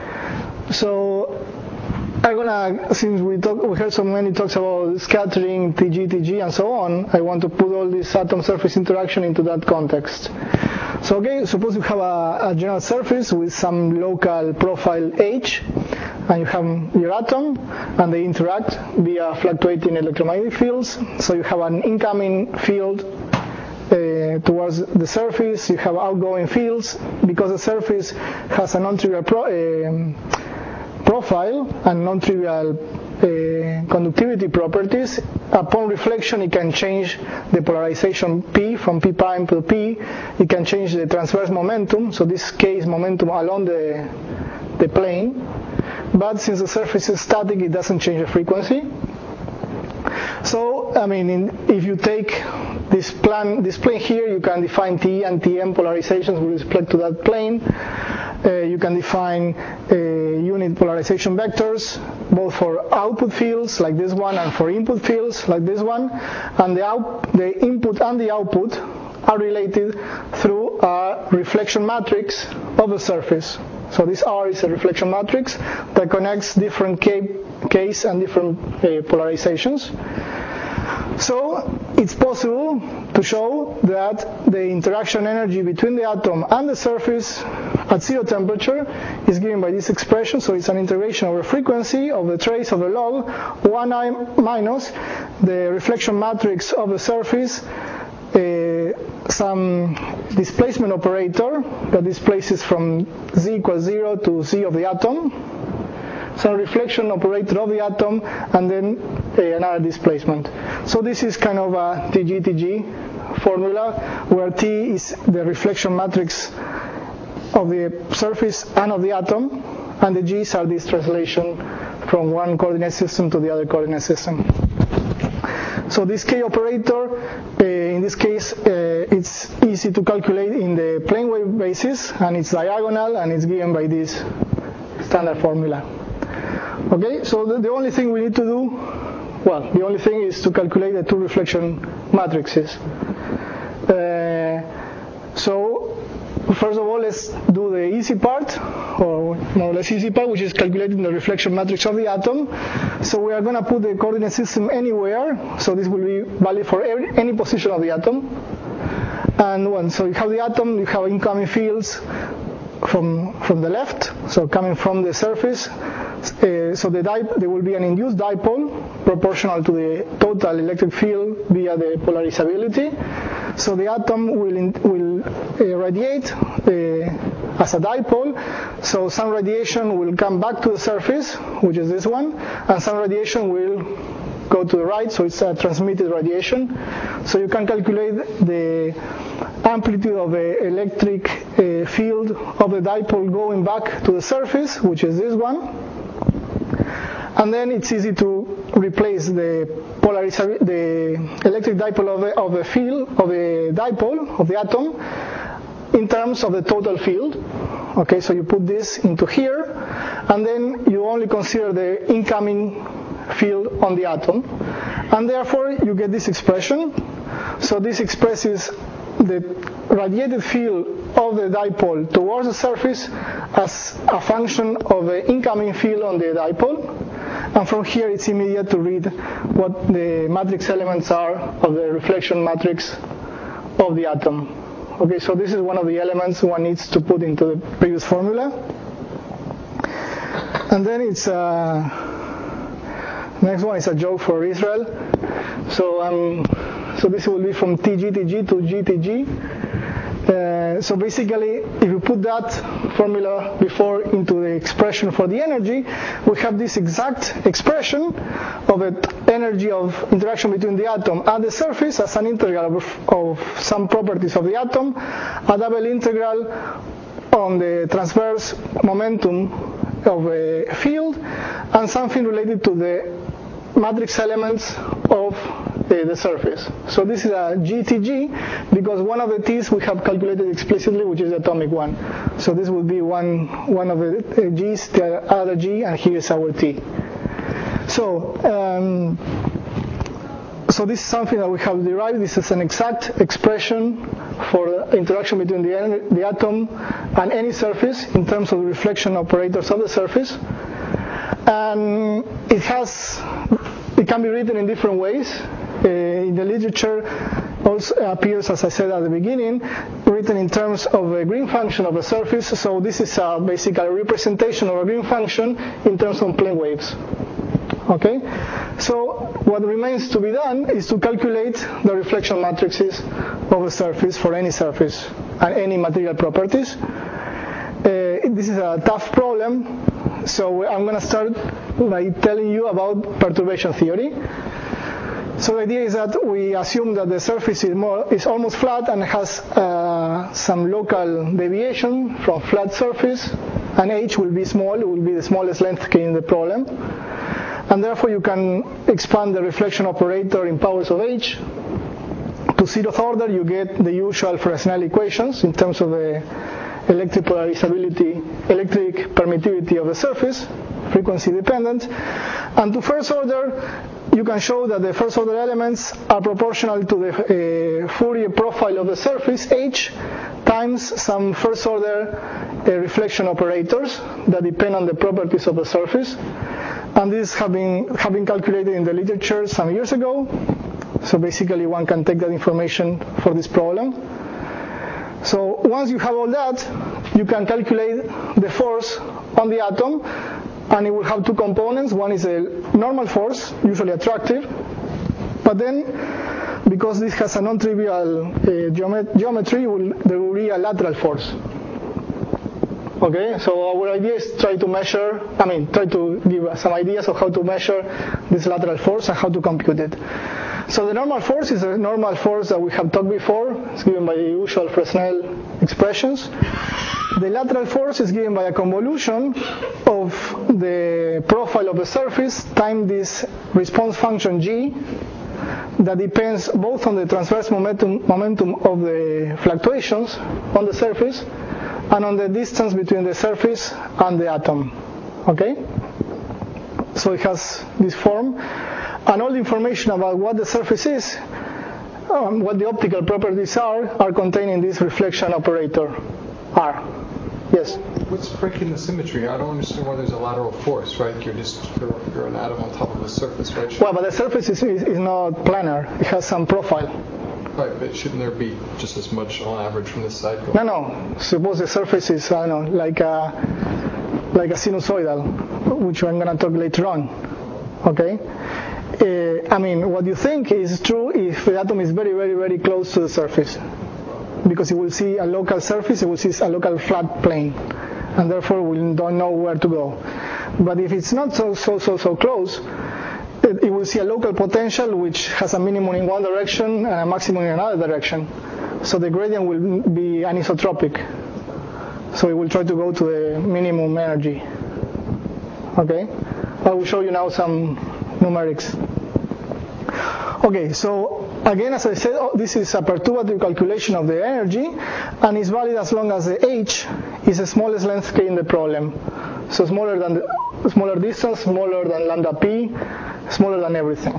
So I'm gonna, since we talk, we heard so many talks about scattering, T G, T G, and so on, I want to put all this atom surface interaction into that context. So okay, suppose you have a, a general surface with some local profile H, and you have your atom, and they interact via fluctuating electromagnetic fields. So you have an incoming field uh, towards the surface, you have outgoing fields, because the surface has a non-trivial pro, uh, profile and non-trivial uh, conductivity properties. Upon reflection, it can change the polarization P from P prime to P. It can change the transverse momentum, so this case momentum along the, the plane. But since the surface is static, it doesn't change the frequency. So, I mean, in, if you take this plan, this plane here, you can define T and T M polarizations with respect to that plane. Uh, you can define uh, unit polarization vectors, both for output fields like this one and for input fields like this one. And the, out, the input and the output are related through a reflection matrix of the surface. So this R is a reflection matrix that connects different K, Ks and different uh, polarizations. So it's possible to show that the interaction energy between the atom and the surface at zero temperature is given by this expression. So it's an integration over frequency of the trace of the log, one I minus the reflection matrix of the surface, uh, some displacement operator that displaces from z equals zero to z of the atom, some reflection operator of the atom, and then uh, another displacement. So this is kind of a T G T G formula, where T is the reflection matrix of the surface and of the atom, and the G's are this translation from one coordinate system to the other coordinate system. So this K operator, uh, in this case, uh, it's easy to calculate in the plane wave basis, and it's diagonal, and it's given by this standard formula. Okay, so the, the only thing we need to do, well, the only thing is to calculate the two reflection matrices. Uh, so, first of all, let's do the easy part, or more or less easy part, which is calculating the reflection matrix of the atom. So we are going to put the coordinate system anywhere, so this will be valid for every, any position of the atom. And when, so you have the atom, you have incoming fields from from the left, so coming from the surface. Uh, so the dip- there will be an induced dipole proportional to the total electric field via the polarizability. So the atom will in, will uh, radiate uh, as a dipole. So some radiation will come back to the surface, which is this one, and some radiation will go to the right, so it's a transmitted radiation. So you can calculate the amplitude of the electric uh, field of the dipole going back to the surface, which is this one. And then it's easy to replace the polariza- the electric dipole of the, of the field of the dipole of the atom in terms of the total field. Okay, so you put this into here, and then you only consider the incoming field on the atom, and therefore you get this expression. So this expresses the radiated field of the dipole towards the surface as a function of the incoming field on the dipole. And from here it's immediate to read what the matrix elements are of the reflection matrix of the atom. Okay, so this is one of the elements one needs to put into the previous formula. And then it's uh, next one is a joke for Israel. So um, so this will be from T G T G to G T G. Uh, so basically, if you put that formula before into the expression for the energy, we have this exact expression of the energy of interaction between the atom and the surface as an integral of, of some properties of the atom, a double integral on the transverse momentum of a field, and something related to the matrix elements of uh, the surface. So this is a G T G because one of the T's we have calculated explicitly, which is the atomic one. So this would be one one of the uh, G's, the other G, and here is our T. So um, so this is something that we have derived. This is an exact expression for the interaction between the, the atom and any surface in terms of the reflection operators of the surface. And it has, it can be written in different ways. Uh, in the literature also appears, as I said at the beginning, written in terms of a green function of a surface. So this is a, basically a representation of a green function in terms of plane waves. Okay, so what remains to be done is to calculate the reflection matrices of a surface for any surface and any material properties. Uh, this is a tough problem, so I'm going to start by telling you about perturbation theory. So the idea is that we assume that the surface is, more, is almost flat and has uh, some local deviation from flat surface, and h will be small, it will be the smallest length k in the problem. And therefore you can expand the reflection operator in powers of h. To zeroth order you get the usual Fresnel equations in terms of the electric polarizability, electric permittivity of the surface, frequency dependent. And to first order you can show that the first order elements are proportional to the uh, Fourier profile of the surface h times some first order uh, reflection operators that depend on the properties of the surface. And these have been, have been calculated in the literature some years ago. So basically one can take that information for this problem. So once you have all that, you can calculate the force on the atom, and it will have two components. One is a normal force, usually attractive, but then because this has a non-trivial uh, geomet- geometry, will, there will be a lateral force. Okay, so our idea is try to measure, I mean, try to give us some ideas of how to measure this lateral force and how to compute it. So the normal force is a normal force that we have talked before. It's given by the usual Fresnel expressions. The lateral force is given by a convolution of the profile of the surface times this response function g that depends both on the transverse momentum, momentum of the fluctuations on the surface and on the distance between the surface and the atom. Okay? So it has this form. And all the information about what the surface is, um, what the optical properties are, are contained in this reflection operator, R. Yes? What's breaking the symmetry? I don't understand why there's a lateral force, right? You're just, you're, you're an atom on top of a surface, right? Well, but the surface is, is, is not planar. It has some profile. Right, but shouldn't there be just as much on average from this side? No, no. Suppose the surface is, I don't know, like a, like a sinusoidal, which I'm going to talk later on. Okay? Uh, I mean, what you think is true if the atom is very, very, very close to the surface. Because it will see a local surface, it will see a local flat plane. And therefore we don't know where to go. But if it's not so, so, so, so close, it, it will see a local potential which has a minimum in one direction and a maximum in another direction. So the gradient will be anisotropic. So it will try to go to the minimum energy. Okay? I will show you now some numerics. Okay, so again, as I said, oh, this is a perturbative calculation of the energy, and is valid as long as the h is the smallest length k in the problem. So smaller than the smaller distance, smaller than lambda p, smaller than everything.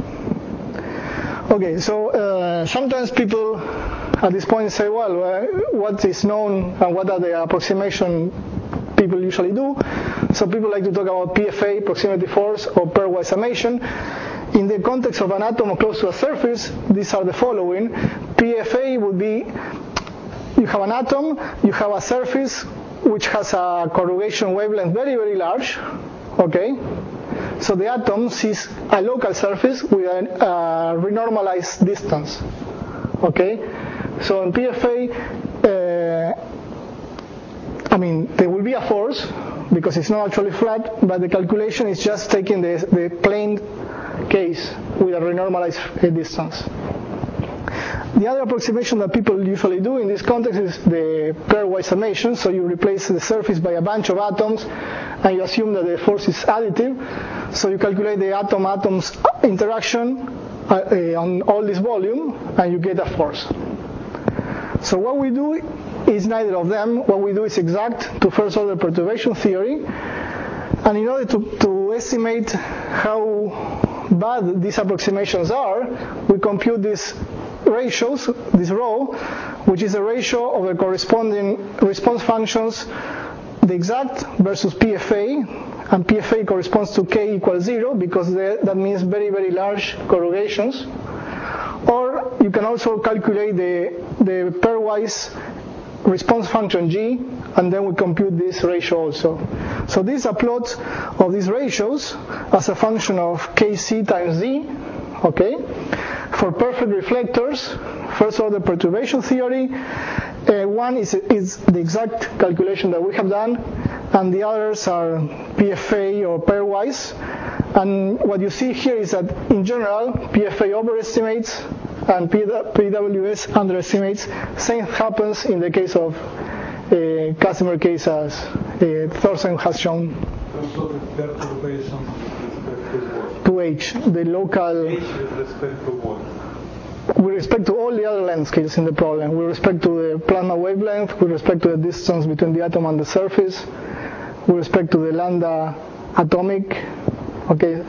Okay, so uh, sometimes people at this point say, well, uh, what is known and what are the approximation people usually do? So people like to talk about P F A, proximity force, or pairwise summation. In the context of an atom close to a surface, these are the following. P F A would be, you have an atom, you have a surface which has a corrugation wavelength very, very large, okay? So the atom sees a local surface with a uh, renormalized distance, okay? So in P F A, uh, I mean, there will be a force, because it's not actually flat, but the calculation is just taking the, the plane case with a renormalized distance. The other approximation that people usually do in this context is the pairwise summation. So you replace the surface by a bunch of atoms and you assume that the force is additive. So you calculate the atom-atoms interaction uh, on all this volume, and you get a force. So what we do is neither of them. What we do is exact to first order perturbation theory, and in order to, to estimate how bad these approximations are, we compute these ratios, this rho, which is a ratio of the corresponding response functions, the exact versus P F A, and P F A corresponds to k equals zero because the, that means very, very large corrugations. Or you can also calculate the, the pairwise response function G, and then we compute this ratio also. So this is a plot of these ratios as a function of K C times Z, okay? For perfect reflectors, first order perturbation theory, uh, one is, is the exact calculation that we have done, and the others are P F A or pairwise. And what you see here is that in general, P F A overestimates and P W S underestimates. Same happens in the case of uh, Casimir case as uh, Thorsen has shown. Also the perturbation with respect to what? To H, the local. H with respect to what? With respect to all the other length scales in the problem, with respect to the plasma wavelength, with respect to the distance between the atom and the surface, with respect to the lambda atomic, okay.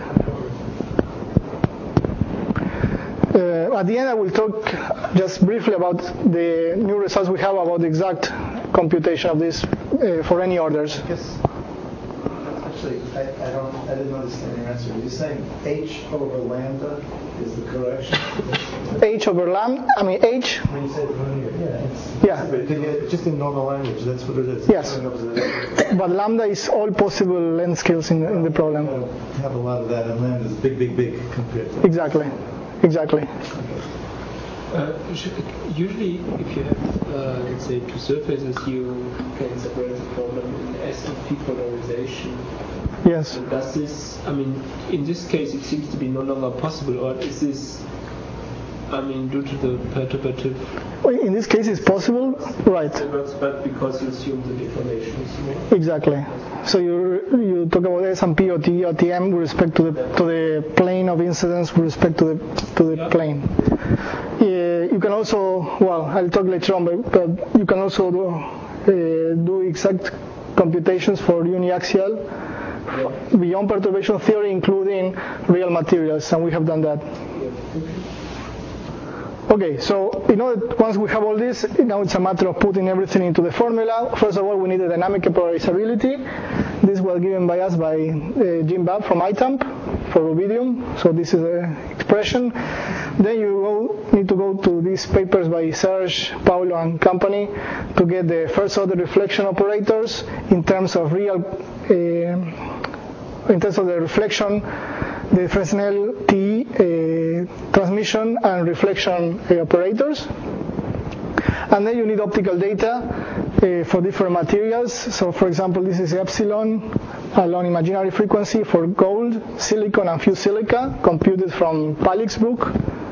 Uh, at the end I will talk just briefly about the new results we have about the exact computation of this uh, for any orders. I guess, actually, I, I don't, I didn't understand your answer. You're saying H over lambda is the correction? H over lambda, I mean H. When you say the linear, yeah. It's, Yeah. it's just in normal language, that's what it is. Yes. But lambda is all possible length scales in, in the problem. I don't have a lot of that, and lambda is big, big, big compared to. Exactly. Exactly. Uh, usually, if you have, uh, let's say, two surfaces, you can separate the problem in S and P polarization. Yes. And does this, I mean, in this case, it seems to be no longer possible, or is this, I mean, due to the perturbative? In this case, it's possible, right? But because you assume the deformation is small. Exactly. So you you talk about S and P or T or T M with respect to the to the plane of incidence with respect to the to the yeah. plane. Yeah, you can also, well, I'll talk later on, but, but you can also do, uh, do exact computations for uniaxial yeah. beyond perturbation theory, including real materials, and we have done that. Okay, so you know, once we have all this, now it's a matter of putting everything into the formula. First of all, we need a dynamic polarizability. This was given by us by uh, Jim Babb from I T A M P for rubidium. So this is the expression. Then you go, need to go to these papers by Serge, Paulo, and company to get the first order reflection operators in terms of real, uh, in terms of the reflection, the Fresnel T uh, transmission and reflection uh, operators. And then you need optical data uh, for different materials. So for example, this is epsilon along imaginary frequency for gold, silicon, and fused silica, computed from Palik's book.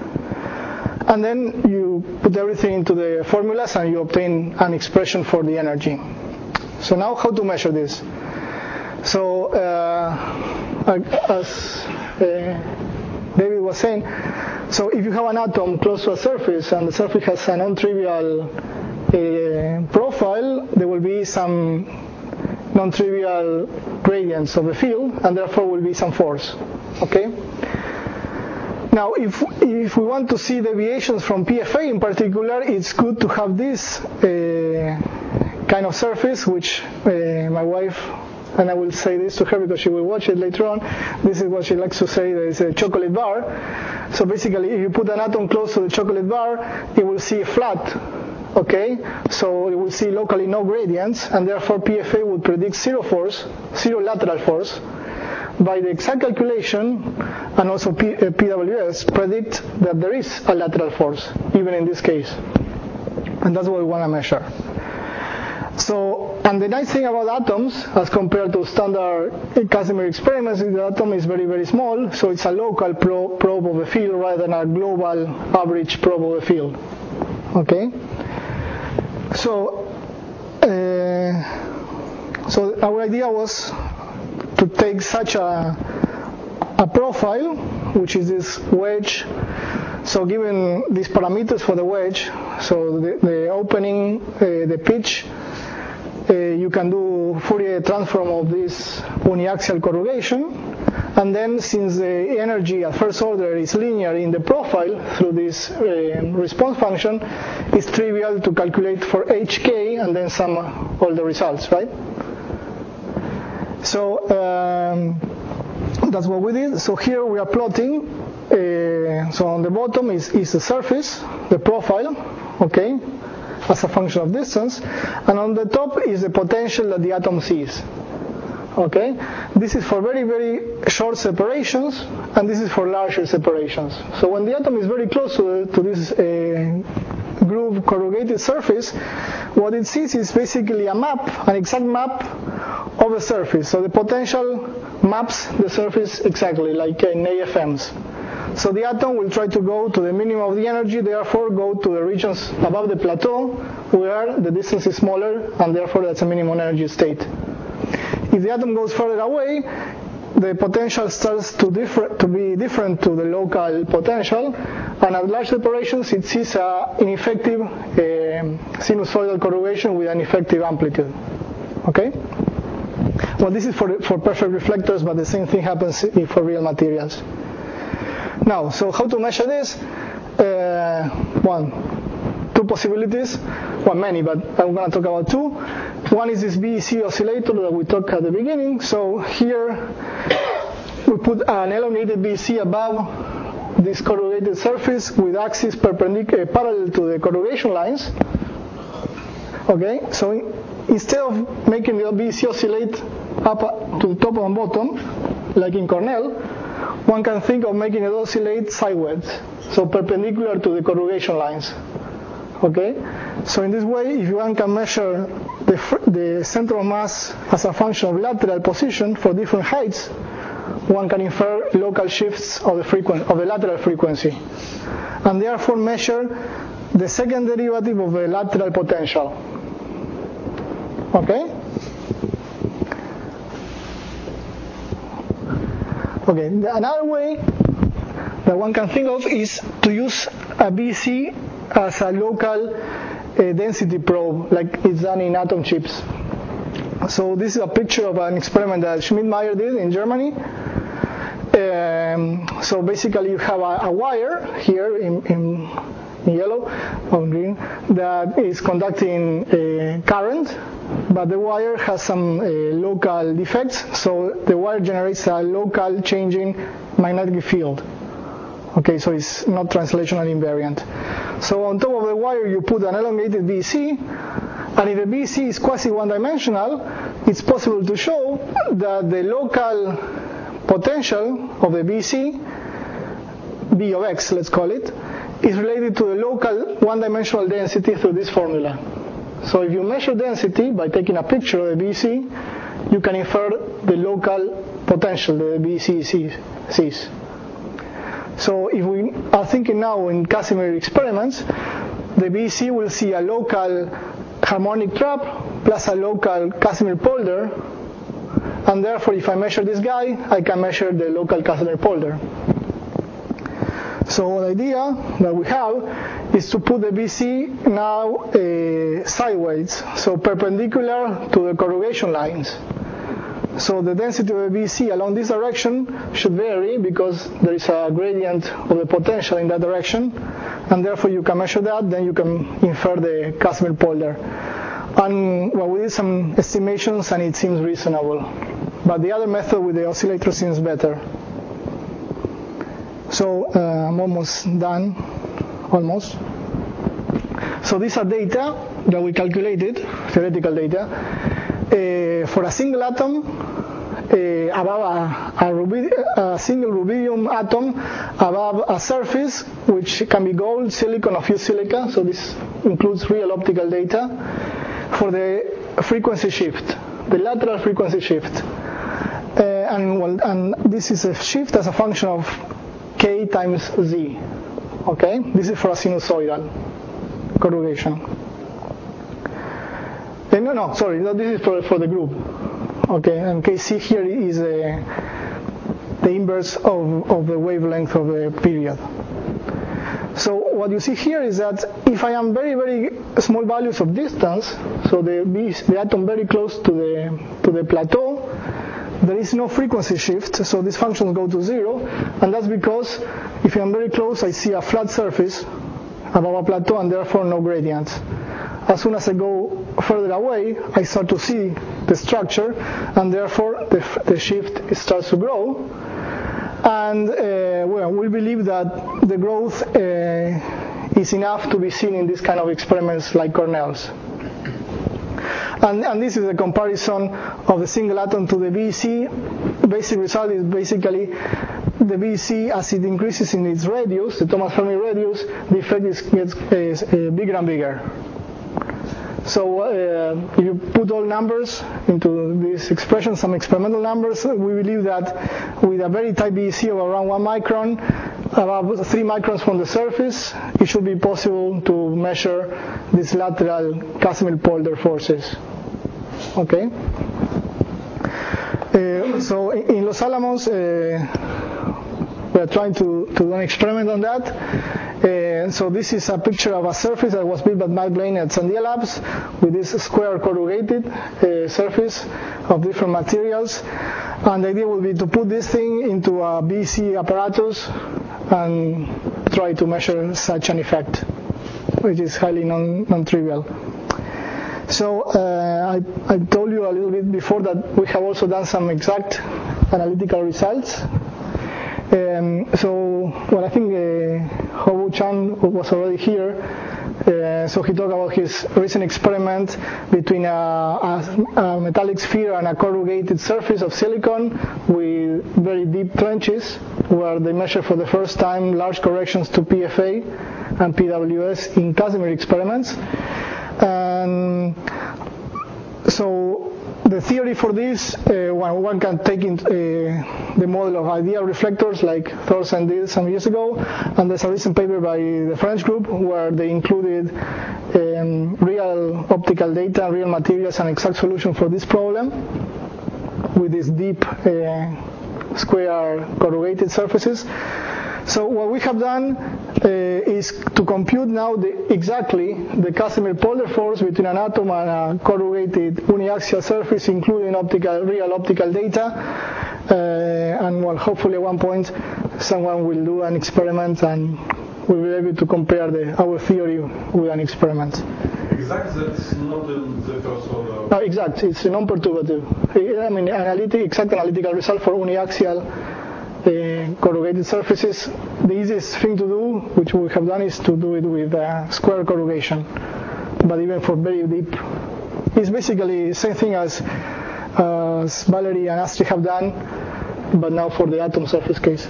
And then you put everything into the formulas and you obtain an expression for the energy. So now how to measure this? So uh, as uh, David was saying, so if you have an atom close to a surface and the surface has a non-trivial uh, profile, there will be some non-trivial gradients of the field, and therefore will be some force. Okay. Now, if if we want to see deviations from P F A in particular, it's good to have this uh, kind of surface, which uh, my wife, and I will say this to her because she will watch it later on, this is what she likes to say, that it's a chocolate bar. So basically, if you put an atom close to the chocolate bar, it will see flat, okay? So it will see locally no gradients, and therefore P F A would predict zero force, zero lateral force. By the exact calculation, and also P, uh, P W S predict that there is a lateral force, even in this case. And that's what we want to measure. So, and the nice thing about atoms, as compared to standard Casimir experiments, is the atom is very, very small, so it's a local pro- probe of the field rather than a global average probe of the field. Okay? So, uh, so our idea was to take such a, a profile, which is this wedge So given these parameters for the wedge, so the, the opening, uh, the pitch, uh, you can do Fourier transform of this uniaxial corrugation, and then since the energy at first order is linear in the profile through this uh, response function, it's trivial to calculate for H K and then sum all the results, right? So um, that's what we did. So here we are plotting. Uh, so on the bottom is, is the surface, the profile, okay, as a function of distance, and on the top is the potential that the atom sees. Okay, this is for very very short separations, and this is for larger separations. So when the atom is very close to, to this uh, groove corrugated surface, what it sees is basically a map, an exact map of the surface. So the potential maps the surface exactly, like in A F Ms. So the atom will try to go to the minimum of the energy, therefore go to the regions above the plateau where the distance is smaller, and therefore that's a minimum energy state. If the atom goes further away, the potential starts to, differ, to be different to the local potential, and at large separations it sees an ineffective uh, sinusoidal corrugation with an effective amplitude. Okay? Well, this is for, for perfect reflectors, but the same thing happens for real materials. Now, so how to measure this? Uh, one, two possibilities. Well, many, but I'm going to talk about two. One is this B E C oscillator that we talked at the beginning. So here we put an elongated B E C above this corrugated surface with axis perpendicular, parallel to the corrugation lines. Okay, so instead of making the B E C oscillate up to the top and bottom, like in Cornell, one can think of making it oscillate sideways, so perpendicular to the corrugation lines. Okay, so in this way, if one can measure the, the center of mass as a function of lateral position for different heights, one can infer local shifts of the frequency of the lateral frequency, and therefore measure the second derivative of the lateral potential. Okay. Okay. Another way that one can think of is to use a B E C as a local uh, density probe, like it's done in atom chips. So this is a picture of an experiment that Schmidtmeyer did in Germany. Um, so basically you have a, a wire here in, in, in yellow or green that is conducting a current, but the wire has some uh, local defects, so the wire generates a local changing magnetic field. Okay, so it's not translational invariant. So on top of the wire you put an elongated B E C, and if the B E C is quasi one-dimensional, it's possible to show that the local potential of the B E C, B of x let's call it, is related to the local one-dimensional density through this formula. So if you measure density by taking a picture of the B E C, you can infer the local potential that the B E C sees. So if we are thinking now in Casimir experiments, the B E C will see a local harmonic trap plus a local Casimir polder, and therefore if I measure this guy, I can measure the local Casimir polder. So the idea that we have is to put the B E C now uh, sideways, so perpendicular to the corrugation lines. So the density of the B E C along this direction should vary because there is a gradient of the potential in that direction, and therefore you can measure that, then you can infer the Casimir polder. And well, we did some estimations and it seems reasonable. But the other method with the oscillator seems better. So uh, I'm almost done, almost. So these are data that we calculated, theoretical data, uh, for a single atom uh, above a, a, rubid- a single rubidium atom above a surface which can be gold, silicon, or fused silica. So this includes real optical data for the frequency shift, the lateral frequency shift. Uh, and, well, and this is a shift as a function of k times z. Okay, this is for a sinusoidal corrugation. Uh, no, no, sorry, no, this is for for the group. Okay, and kc here is a, the inverse of, of the wavelength of the period. So what you see here is that if I am very, very small values of distance, so the, the atom very close to the, to the plateau, there is no frequency shift, so these functions go to zero, and that's because if I'm very close, I see a flat surface above a plateau and therefore no gradient. As soon as I go further away, I start to see the structure, and therefore the, the shift starts to grow. And uh, well, we believe that the growth uh, is enough to be seen in this kind of experiments like Cornell's. And, and this is a comparison of the single atom to the V E C. Basic result is basically the V E C, as it increases in its radius, the Thomas Fermi radius, the effect is, gets uh, uh, bigger and bigger. So uh, if you put all numbers into this expression, some experimental numbers, we believe that with a very tight V E C of around one micron, about three microns from the surface, it should be possible to measure these lateral Casimir-Polder forces. Okay? Uh, so in, in Los Alamos, uh, we are trying to, to do an experiment on that. Uh, so this is a picture of a surface that was built by Mike Blaine at Sandia Labs with this square corrugated uh, surface of different materials. And the idea would be to put this thing into a B E C apparatus and try to measure such an effect, which is highly non, non-trivial. So uh, I, I told you a little bit before that we have also done some exact analytical results. Um, so, well, I think uh, Hobo Chan was already here. Uh, so he talked about his recent experiment between a, a, a metallic sphere and a corrugated surface of silicon with very deep trenches, where they measure for the first time large corrections to P F A and P W S in Casimir experiments. And so the theory for this, uh, one, one can take in, uh, the model of ideal reflectors like Thorsen did some years ago, and there's a recent paper by the French group where they included um, real optical data, real materials, and exact solution for this problem with these deep uh, square corrugated surfaces. So what we have done uh, is to compute now the, exactly the Casimir-Polder force between an atom and a corrugated uniaxial surface, including optical, real optical data. Uh, and well, hopefully at one point someone will do an experiment and we'll be able to compare the, our theory with an experiment. Exact, that's not the, the first order. No, exact, it's non-perturbative. I mean, analytic, exact analytical result for uniaxial Uh, corrugated surfaces. The easiest thing to do, which we have done, is to do it with uh, square corrugation. But even for very deep, it's basically the same thing as, uh, as Valerie and Astrid have done, but now for the atom surface case.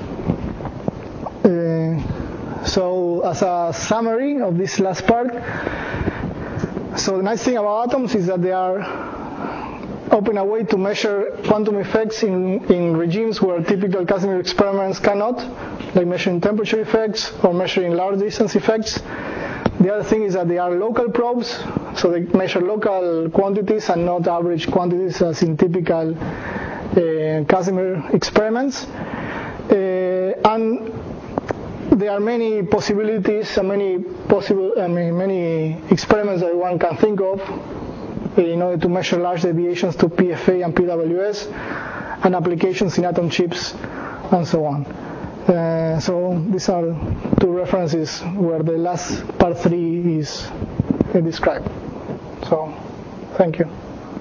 Uh, so as a summary of this last part, so the nice thing about atoms is that they are open a way to measure quantum effects in, in regimes where typical Casimir experiments cannot, like measuring temperature effects or measuring large distance effects. The other thing is that they are local probes, so they measure local quantities and not average quantities as in typical uh, Casimir experiments. Uh, and there are many possibilities and many possible, I mean, many experiments that one can think of in order to measure large deviations to P F A and P W S, and applications in atom chips, and so on. Uh, so these are two references where the last part three is uh, described. So, thank you.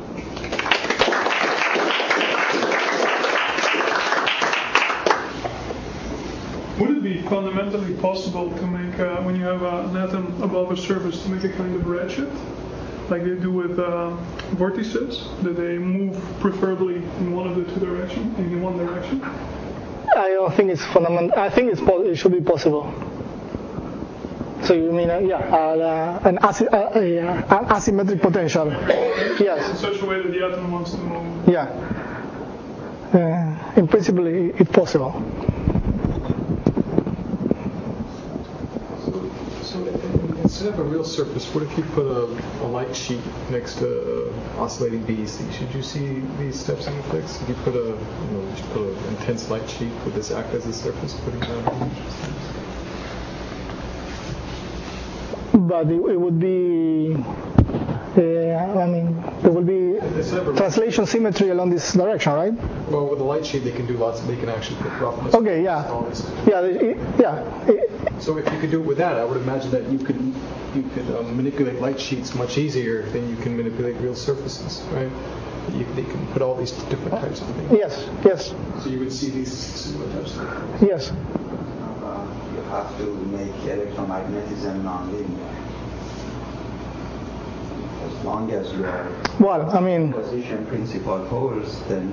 Would it be fundamentally possible to make, uh, when you have uh, an atom above a surface, to make a kind of redshift? Like they do with uh, vortices, that they move preferably in one of the two directions, in one direction? I don't think it's fundamental. I think it's po- it should be possible. So you mean, uh, yeah, uh, an, asy- uh, uh, an asymmetric potential? Yes. In such a way that the atom wants to move. Yeah. Uh, in principle, it's possible. So instead of a real surface, what if you put a, a light sheet next to uh, oscillating B E C? Should you see these steps and effects? If you put a, you know, you put an intense light sheet, would this act as a surface putting down? but it, it would be. Uh, I mean, there will be translation symmetry along this direction, right? Well, with a light sheet, they can do lots. They can actually put roughness. Okay, yeah, yeah, it, yeah. It, so if you could do it with that, I would imagine that you could you could um, manipulate light sheets much easier than you can manipulate real surfaces, right? You, they can put all these different types of things. Yes, yes. So you would see these similar types of things. Yes. Uh, you have to make electromagnetism nonlinear. As long as you are well, I mean, position principal holds, then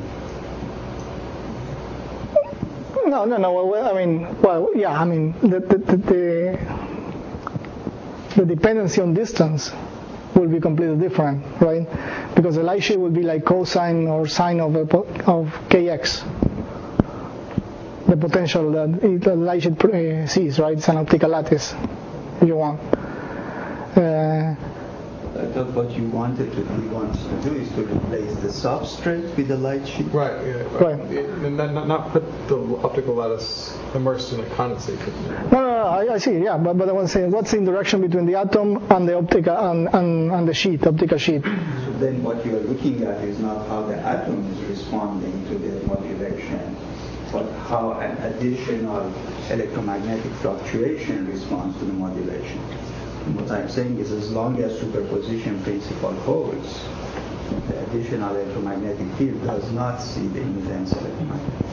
no, no, no. Well, I mean, well, yeah. I mean, the the, the the the dependency on distance will be completely different, right? Because the light sheet will be like cosine or sine of a, of kx. The potential that the light sheet uh, sees, right? It's an optical lattice, if you want. Uh, I thought what you wanted to he wants to do is to replace the substrate with the light sheet. Right, yeah. Right. And not, not, not put the optical lattice immersed in a condensate. No, no, no, I, I see, yeah, but, but I was saying, what's the interaction between the atom and the optical and, and, and the sheet, optical sheet? So then what you are looking at is not how the atom is responding to the modulation, but how an additional electromagnetic fluctuation responds to the modulation. And what I'm saying is as long as superposition principle holds, the additional electromagnetic field does not see the intense electromagnetic.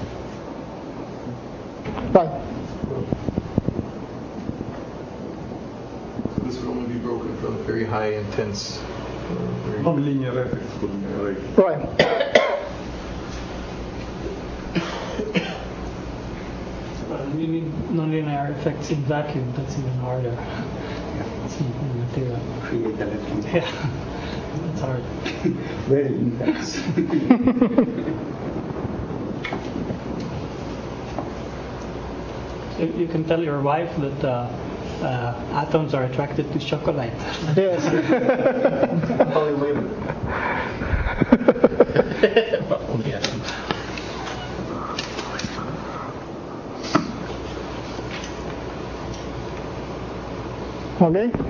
Right. So this would only be broken from very high intense. Uh, very Non-linear effect. Right. Well, you need nonlinear effects in vacuum. That's even harder. It's in material. Create electrons. Yeah, that's hard. Very intense. You, you can tell your wife that uh, uh, atoms are attracted to chocolate. Yes. Only women. Only atoms. Okay.